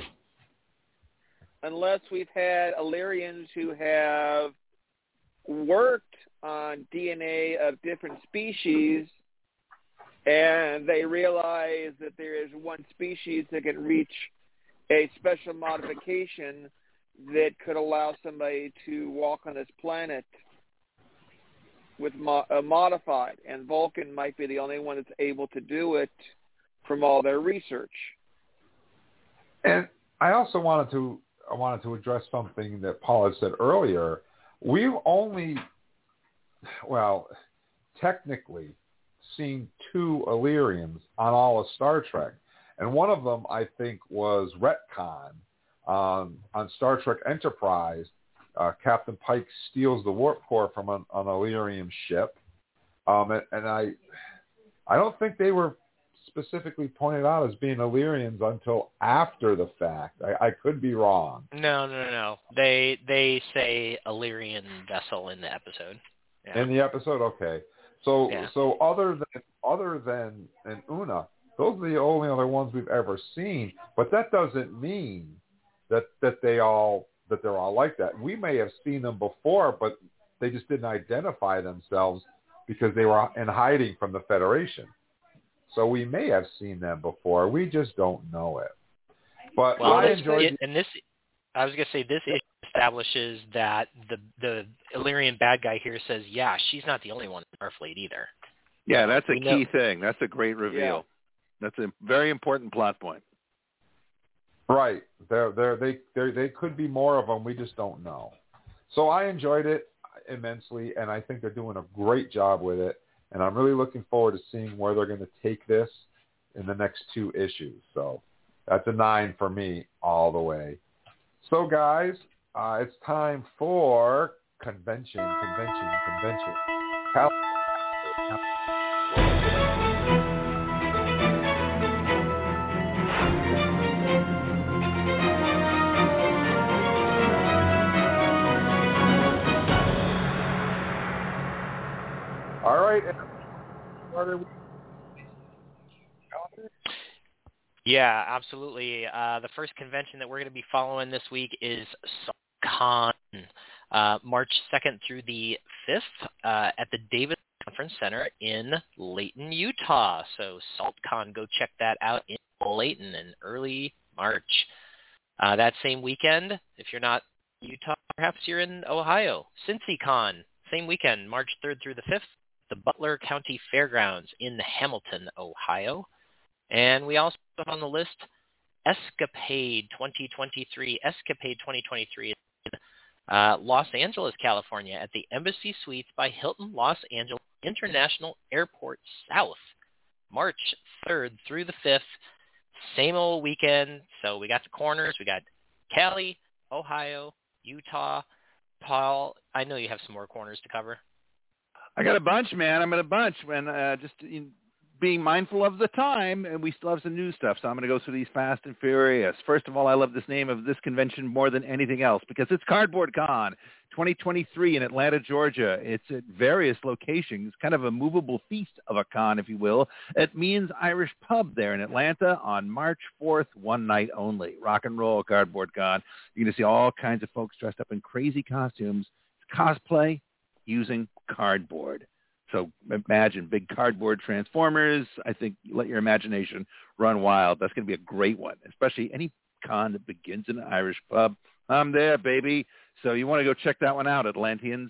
Unless we've had Illyrians who have worked on DNA of different species and they realize that there is one species that can reach a special modification that could allow somebody to walk on this planet with modified, and Vulcan might be the only one that's able to do it from all their research. And I also wanted to address something that Paul had said earlier. We've only, technically seen 2 Illyrians on all of Star Trek. And one of them, I think, was retcon. On Star Trek Enterprise, Captain Pike steals the warp core from an Illyrian ship. And I don't think they were specifically pointed out as being Illyrians until after the fact. I could be wrong. No. They say Illyrian vessel in the episode. Yeah. In the episode, okay. So other than Una, those are the only other ones we've ever seen. But that doesn't mean that they're all like that. We may have seen them before, but they just didn't identify themselves because they were in hiding from the Federation. So we may have seen them before. We just don't know it. But I enjoyed this. I was going to say this issue establishes that the Illyrian bad guy here says, yeah, she's not the only one in Starfleet either. Yeah, that's a key thing. That's a great reveal. Yeah. That's a very important plot point. Right. They could be more of them. We just don't know. So I enjoyed it immensely, and I think they're doing a great job with it. And I'm really looking forward to seeing where they're going to take this in the next 2 issues. So that's a 9 for me all the way. So, guys, it's time for convention. All right. Yeah, absolutely. The first convention that we're going to be following this week is SaltCon, March 2nd through the 5th at the Davis Conference Center in Layton, Utah. So SaltCon, go check that out in Layton in early March. That same weekend, if you're not in Utah, perhaps you're in Ohio. CincyCon, same weekend, March 3rd through the 5th, the Butler County Fairgrounds in Hamilton, Ohio. And we also have on the list Escapade 2023. Escapade 2023 is in Los Angeles, California at the Embassy Suites by Hilton Los Angeles International Airport South, March 3rd through the 5th. Same old weekend. So we got the corners. We got Cali, Ohio, Utah. Paul, I know you have some more corners to cover. I got a bunch, man. I'm at a bunch. And just being mindful of the time, and we still have some new stuff, so I'm going to go through these fast and furious. First of all, I love this name of this convention more than anything else because it's Cardboard Con 2023 in Atlanta, Georgia. It's at various locations, kind of a movable feast of a con, if you will, at Means Irish Pub there in Atlanta on March 4th, one night only. Rock and roll Cardboard Con. You're going to see all kinds of folks dressed up in crazy costumes. It's cosplay using cardboard. So imagine big cardboard transformers. I think let your imagination run wild. That's going to be a great one, especially any con that begins in an Irish pub. I'm there, baby. So you want to go check that one out, Atlanteans.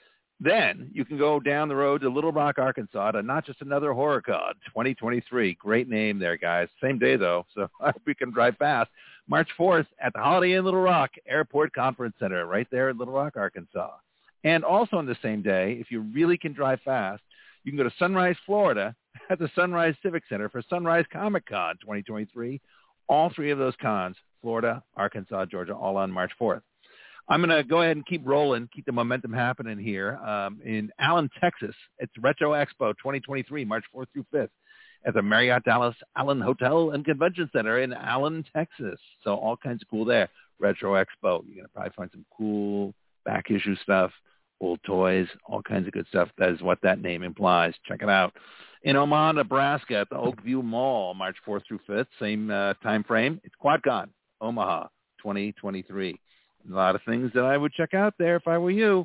Then you can go down the road to Little Rock, Arkansas to Not Just Another Horror Con 2023. Great name there, guys. Same day, though, so I hope we can drive fast. March 4th at the Holiday Inn Little Rock Airport Conference Center right there in Little Rock, Arkansas. And also on the same day, if you really can drive fast, you can go to Sunrise, Florida at the Sunrise Civic Center for Sunrise Comic Con 2023. All 3 of those cons, Florida, Arkansas, Georgia, all on March 4th. I'm going to go ahead and keep rolling, keep the momentum happening here. In Allen, Texas, it's Retro Expo 2023, March 4th through 5th at the Marriott Dallas Allen Hotel and Convention Center in Allen, Texas. So all kinds of cool there. Retro Expo. You're going to probably find some cool back issue stuff, old toys, all kinds of good stuff. That is what that name implies. Check it out. In Omaha, Nebraska at the Oakview Mall, March 4th through 5th, same time frame. It's QuadCon, Omaha 2023. A lot of things that I would check out there if I were you.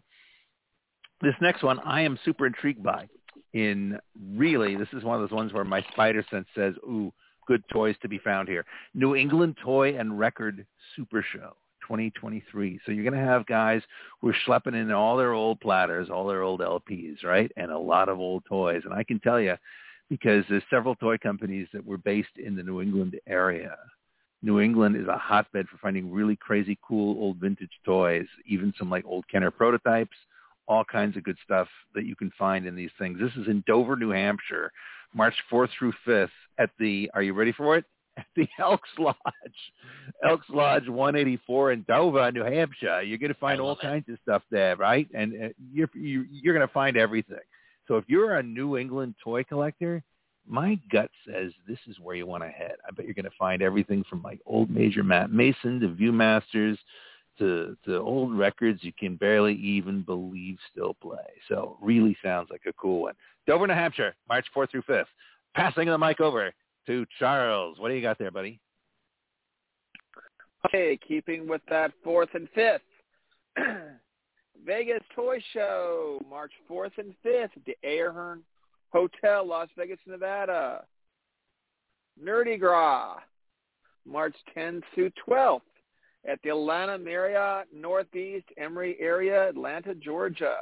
This next one I am super intrigued by. This is one of those ones where my spider sense says, ooh, good toys to be found here. New England Toy and Record Super Show 2023. So you're going to have guys who are schlepping in all their old platters, all their old LPs, right? And a lot of old toys. And I can tell you, because there's several toy companies that were based in the New England area. New England is a hotbed for finding really crazy, cool, old vintage toys, even some like old Kenner prototypes, all kinds of good stuff that you can find in these things. This is in Dover, New Hampshire, March 4th through 5th at the, are you ready for it? At the Elks Lodge 184 in Dover, New Hampshire. You're going to find all kinds of stuff there, right? And you're going to find everything. So if you're a New England toy collector, my gut says this is where you want to head. I bet you're going to find everything from like old Major Matt Mason to Viewmasters to old records you can barely even believe still play. So really sounds like a cool one. Dover, New Hampshire, March 4th through 5th. Passing the mic over to Charles. What do you got there, buddy? Okay, keeping with that 4th and 5th. Vegas Toy Show, March 4th and 5th at the Ahern Hotel, Las Vegas, Nevada. Nerdy Gras, March 10th through 12th at the Atlanta Marriott Northeast Emory area, Atlanta, Georgia.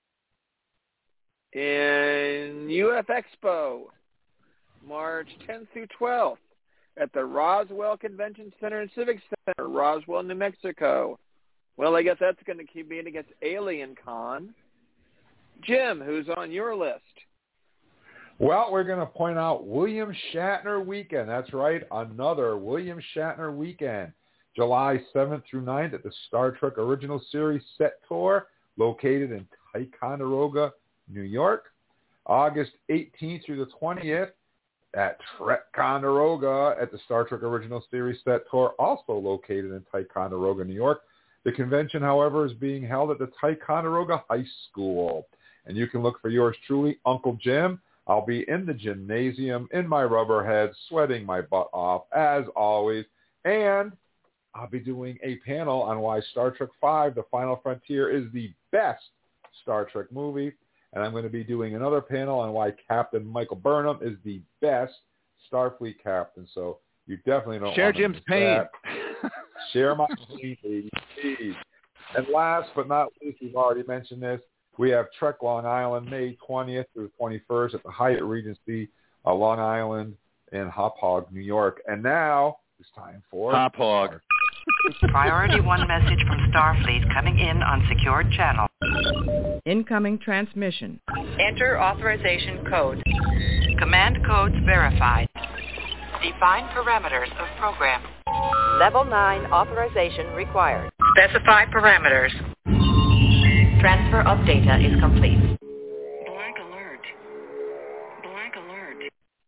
In UF Expo, March 10th through 12th at the Roswell Convention Center and Civic Center, Roswell, New Mexico. Well, I guess that's going to keep being against Alien Con. Jim, who's on your list? Well, we're going to point out William Shatner Weekend. That's right, another William Shatner Weekend. July 7th through 9th at the Star Trek Original Series Set Tour, located in Ticonderoga, New York. August 18th through the 20th at Ticonderoga at the Star Trek Original Series Set Tour, also located in Ticonderoga, New York. The convention, however, is being held at the Ticonderoga High School. And you can look for yours truly, Uncle Jim. I'll be in the gymnasium in my rubber head, sweating my butt off, as always. And I'll be doing a panel on why Star Trek V, The Final Frontier, is the best Star Trek movie. And I'm going to be doing another panel on why Captain Michael Burnham is the best Starfleet captain. So you definitely don't share want to Jim's miss pain. that. Share my pain, please. And last but not least, we've already mentioned this, we have Trek Long Island, May 20th through 21st at the Hyatt Regency, Long Island in Hop Hog, New York. And now it's time for Hop Hog. Priority 1 message from Starfleet coming in on secured channel. Incoming transmission. Enter authorization code. Command codes verified. Define parameters of program. Level 9 authorization required. Specify parameters. Transfer of data is complete. Blank alert. Blank alert.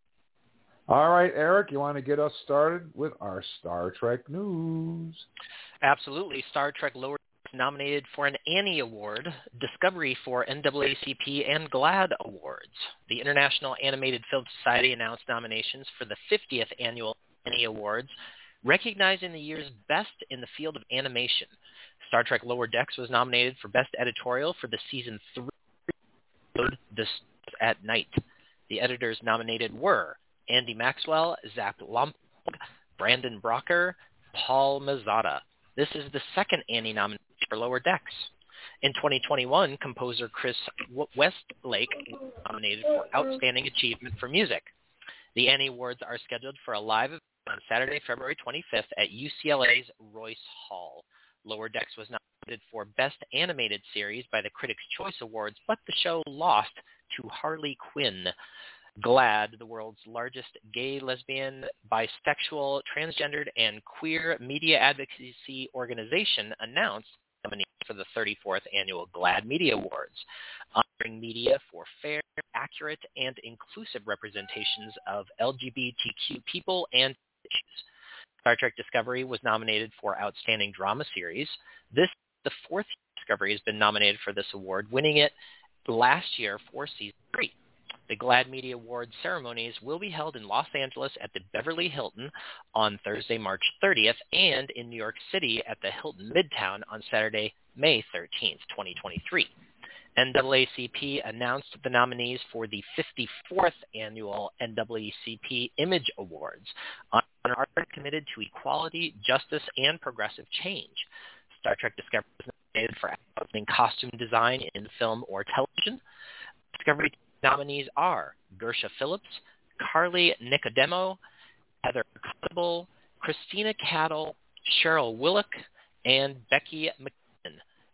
All right, Eric, you want to get us started with our Star Trek news? Absolutely. Star Trek Lower Decks nominated for an Annie Award, Discovery for NAACP and GLAAD Awards. The International Animated Film Society announced nominations for the 50th Annual Annie Awards, recognizing the year's best in the field of animation. Star Trek Lower Decks was nominated for Best Editorial for the Season 3 episode, This at Night. The editors nominated were Andy Maxwell, Zach Lompog, Brandon Brocker, Paul Mazzata. This is the second Annie nomination for Lower Decks. In 2021, composer Chris Westlake was nominated for Outstanding Achievement for Music. The Annie Awards are scheduled for a live event on Saturday, February 25th at UCLA's Royce Hall. Lower Decks was nominated for Best Animated Series by the Critics' Choice Awards, but the show lost to Harley Quinn. GLAAD, the world's largest gay, lesbian, bisexual, transgendered, and queer media advocacy organization, announced nominations for the 34th Annual GLAAD Media Awards, honoring media for fair, accurate, and inclusive representations of LGBTQ people and issues. Star Trek Discovery was nominated for Outstanding Drama Series. This is the fourth Discovery has been nominated for this award, winning it last year for Season 3. The GLAAD Media Awards ceremonies will be held in Los Angeles at the Beverly Hilton on Thursday, March 30th, and in New York City at the Hilton Midtown on Saturday, May 13th, 2023. NAACP announced the nominees for the 54th Annual NAACP Image Awards, an honor committed to equality, justice, and progressive change. Star Trek Discovery was nominated for Outstanding Costume Design in Film or Television. Discovery nominees are Gersha Phillips, Carly Nicodemo, Heather Constable, Christina Cattle, Cheryl Willock, and Becky McKinnon.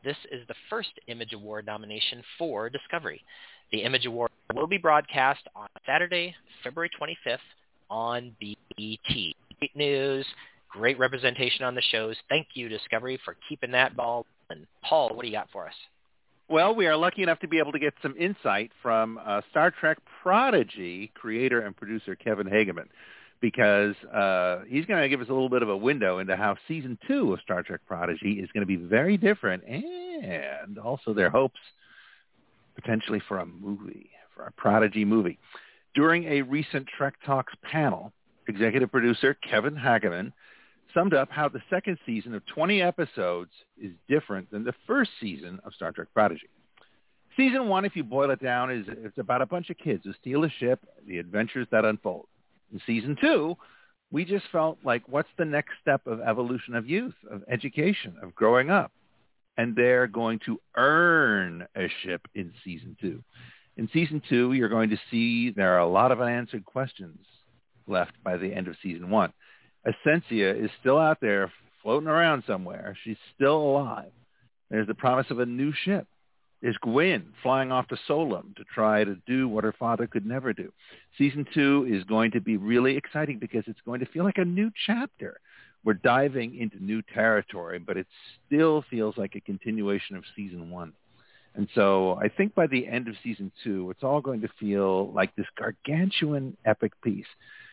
this is the first Image Award nomination for Discovery. The Image Award will be broadcast on Saturday, February 25th on BET. Great news, great representation on the shows. Thank you, Discovery, for keeping that ball rolling. Paul, what do you got for us? Well, we are lucky enough to be able to get some insight from Star Trek Prodigy creator and producer Kevin Hageman, because he's going to give us a little bit of a window into how Season 2 of Star Trek Prodigy is going to be very different, and also their hopes potentially for a movie, for a Prodigy movie. During a recent Trek Talks panel, executive producer Kevin Hageman summed up how the second season of 20 episodes is different than the first season of Star Trek Prodigy. Season 1, if you boil it down, it's about a bunch of kids who steal a ship, the adventures that unfold. In Season 2, we just felt like, what's the next step of evolution of youth, of education, of growing up? And they're going to earn a ship in Season 2. In Season 2, you're going to see there are a lot of unanswered questions left by the end of Season 1. Essentia is still out there floating around somewhere. She's still alive. There's the promise of a new ship. There's Gwyn flying off to Solum to try to do what her father could never do. Season 2 is going to be really exciting because it's going to feel like a new chapter. We're diving into new territory, but it still feels like a continuation of Season 1. And so I think by the end of Season 2, it's all going to feel like this gargantuan epic piece.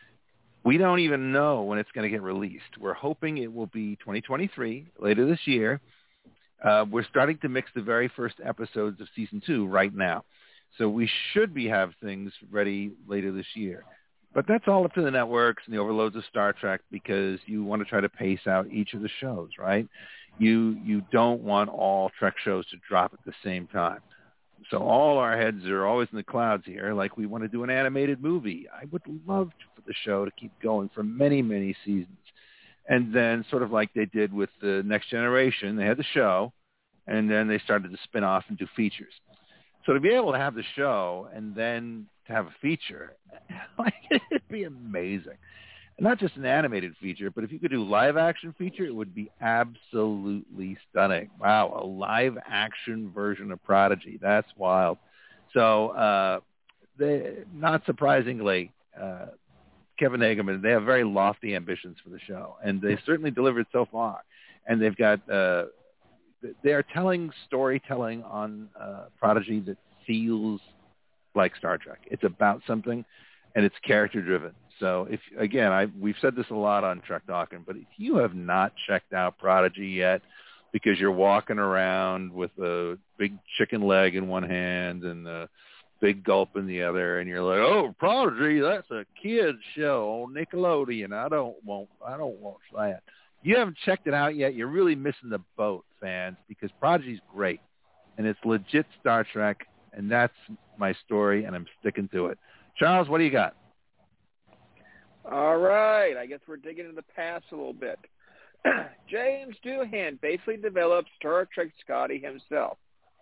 We don't even know when it's going to get released. We're hoping it will be 2023, later this year. We're starting to mix the very first episodes of Season 2 right now. So we should have things ready later this year. But that's all up to the networks and the overloads of Star Trek, because you want to try to pace out each of the shows, right? You don't want all Trek shows to drop at the same time. So all our heads are always in the clouds here, like we want to do an animated movie. I would love for the show to keep going for many, many seasons. And then sort of like they did with the Next Generation, they had the show, and then they started to spin off and do features. So to be able to have the show and then to have a feature, it'd be amazing. And not just an animated feature, but if you could do live action feature, it would be absolutely stunning. Wow, a live action version of Prodigy. That's wild. So not surprisingly, Kevin Hageman, they have very lofty ambitions for the show, and they've certainly delivered so far. And they've got they're telling storytelling on Prodigy that feels like Star Trek. It's about something, and it's character driven. So we've said this a lot on Trek Talking, but if you have not checked out Prodigy yet, because you're walking around with a big chicken leg in one hand and a big gulp in the other, and you're like, oh, Prodigy, that's a kid's show on Nickelodeon. I don't want that. You haven't checked it out yet, you're really missing the boat, fans, because Prodigy's great, and it's legit Star Trek, and that's my story, and I'm sticking to it. Charles, what do you got? All right. I guess we're digging into the past a little bit. James Doohan basically developed Star Trek Scotty himself.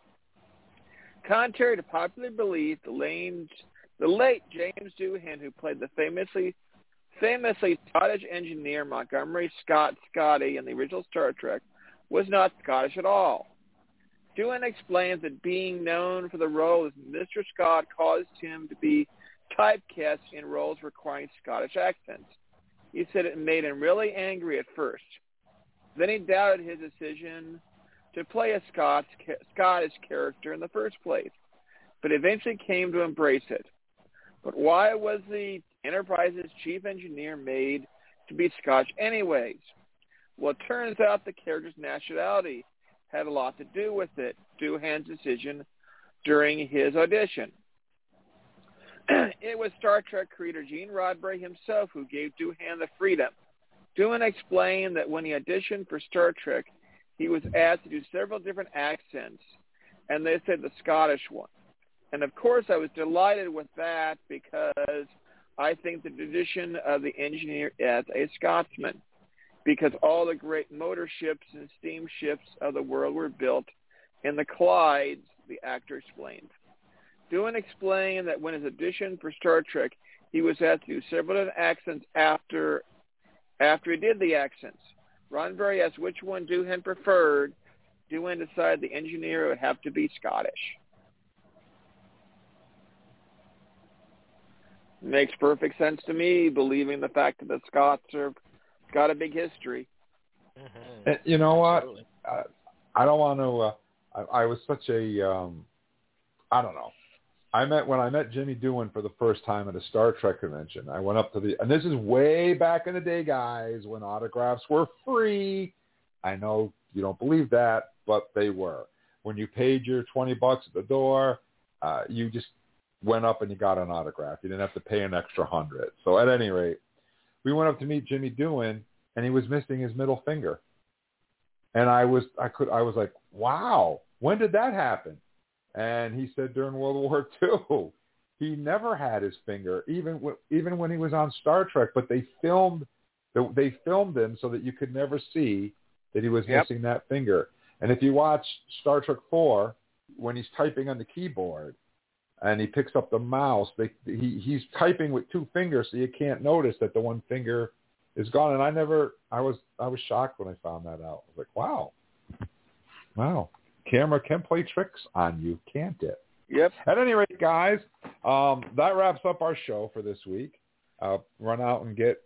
Contrary to popular belief, the late James Doohan, who played the famously Scottish engineer Montgomery Scott Scotty in the original Star Trek, was not Scottish at all. Doohan explains that being known for the role as Mr. Scott caused him to be typecast in roles requiring Scottish accents. He said it made him really angry at first. Then he doubted his decision to play a Scottish character in the first place, but eventually came to embrace it. But why was the Enterprise's chief engineer made to be Scotch anyways? Well, it turns out the character's nationality had a lot to do with it, Doohan's decision during his audition. It was Star Trek creator Gene Roddenberry himself who gave Doohan the freedom. Doohan explained that when he auditioned for Star Trek, he was asked to do several different accents, and they said the Scottish one. And of course, I was delighted with that because I think the tradition of the engineer as a Scotsman, because all the great motor ships and steamships of the world were built in the Clydes, the actor explained. Doohan explained that when his audition for Star Trek, he was asked to do several different accents after he did the accents. Roddenberry asked which one Doohan preferred, Doohan decided the engineer would have to be Scottish. Makes perfect sense to me, believing the fact that the Scots have got a big history. Mm-hmm. You know what? I don't want to. I was such a. I don't know. When I met Jimmy Doohan for the first time at a Star Trek convention, I went up to and this is way back in the day, guys, when autographs were free. I know you don't believe that, but they were. When you paid your $20 at the door, you just went up and you got an autograph. You didn't have to pay an extra $100. So at any rate, we went up to meet Jimmy Doohan, and he was missing his middle finger. And I was like, wow, when did that happen? And he said during World War II, he never had his finger, even when he was on Star Trek. But they filmed him so that you could never see that he was missing that finger. And if you watch Star Trek 4, when he's typing on the keyboard and he picks up the mouse, he's typing with two fingers, so you can't notice that the one finger is gone. And I was shocked when I found that out. I was like, wow, camera can play tricks on you, can't it? Yep. At any rate, guys, that wraps up our show for this week. Run out and get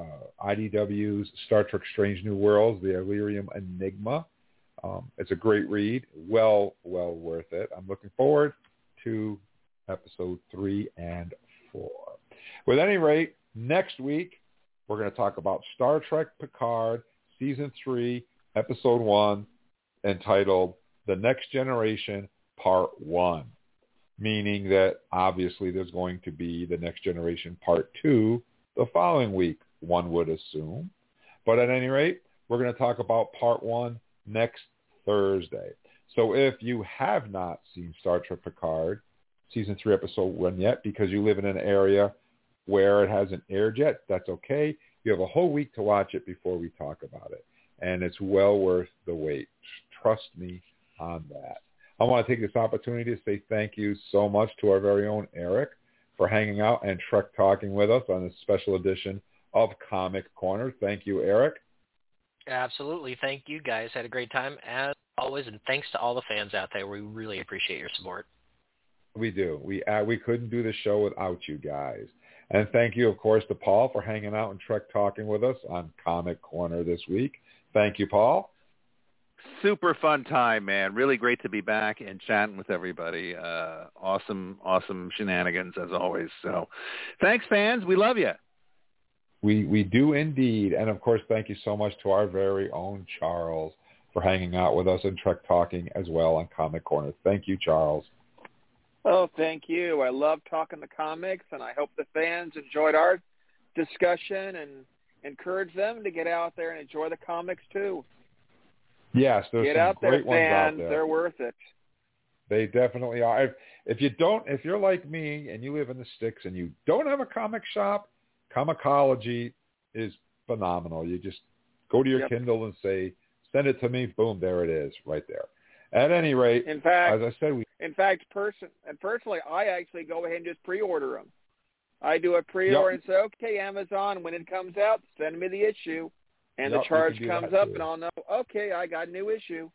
IDW's Star Trek Strange New Worlds, the Illyrium Enigma. It's a great read. Well worth it. I'm looking forward to episode 3 and 4. With any rate, next week, we're going to talk about Star Trek Picard, Season 3, Episode 1, entitled The Next Generation, Part 1. Meaning that, obviously, there's going to be The Next Generation, Part 2 the following week, one would assume. But at any rate, we're going to talk about Part 1 next Thursday. So if you have not seen Star Trek Picard, Season 3, Episode 1 yet, because you live in an area where it hasn't aired yet, that's okay. You have a whole week to watch it before we talk about it. And it's well worth the wait. Trust me on that. I want to take this opportunity to say thank you so much to our very own Eric for hanging out and Trek Talking with us on this special edition of Comic Corner. Thank you, Eric. Absolutely. Thank you, guys. Had a great time, as always, and thanks to all the fans out there. We really appreciate your support. We do. We couldn't do the show without you guys. And thank you, of course, to Paul for hanging out and Trek Talking with us on Comic Corner this week. Thank you, Paul. Super fun time, man. Really great to be back and chatting with everybody. Awesome shenanigans, as always. So thanks, fans. We love you. We do indeed. And, of course, thank you so much to our very own Charles for hanging out with us and Trek Talking as well on Comic Corner. Thank you, Charles. Oh, thank you. I love talking the comics, and I hope the fans enjoyed our discussion and encourage them to get out there and enjoy the comics, too. Yes, there's get some out there, great ones fans. out there. They're worth it. They definitely are. If you're like me and you live in the sticks and you don't have a comic shop, Comixology is phenomenal. You just go to your Kindle and say, send it to me. Boom, there it is, right there. At any rate, in fact, as I said, personally, I actually go ahead and just pre-order them. I do a pre-order and say, okay, Amazon, when it comes out, send me the issue. And the charge comes up, and I'll know, okay, I got a new issue.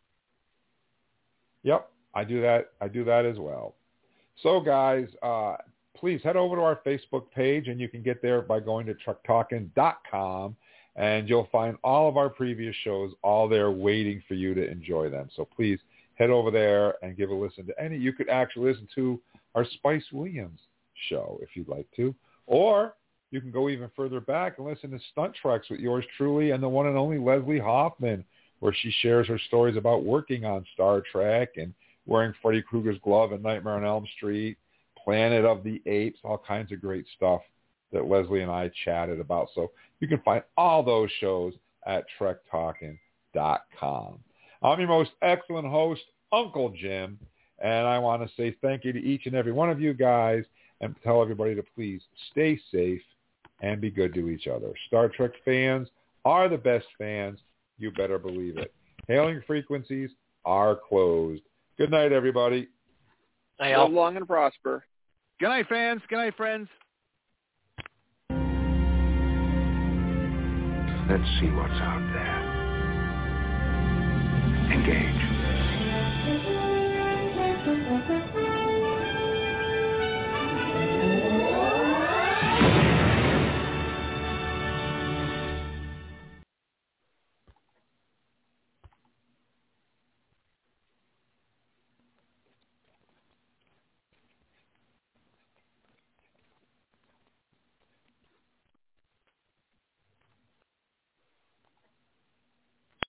Yep, I do that. I do that as well. So, guys, please head over to our Facebook page, and you can get there by going to TrekTalkin.com, and you'll find all of our previous shows all there waiting for you to enjoy them. So please head over there and give a listen to any. You could actually listen to our Spice Williams show if you'd like to, or you can go even further back and listen to Stunt Treks with yours truly and the one and only Leslie Hoffman, where she shares her stories about working on Star Trek and wearing Freddy Krueger's glove in Nightmare on Elm Street, Planet of the Apes, all kinds of great stuff that Leslie and I chatted about. So you can find all those shows at TrekTalkin.com. I'm your most excellent host, Uncle Jim, and I want to say thank you to each and every one of you guys and tell everybody to please stay safe and be good to each other. Star Trek fans are the best fans. You better believe it. Hailing frequencies are closed. Good night, everybody. Live long and prosper. Good night, fans. Good night, friends. Let's see what's out there. Engage.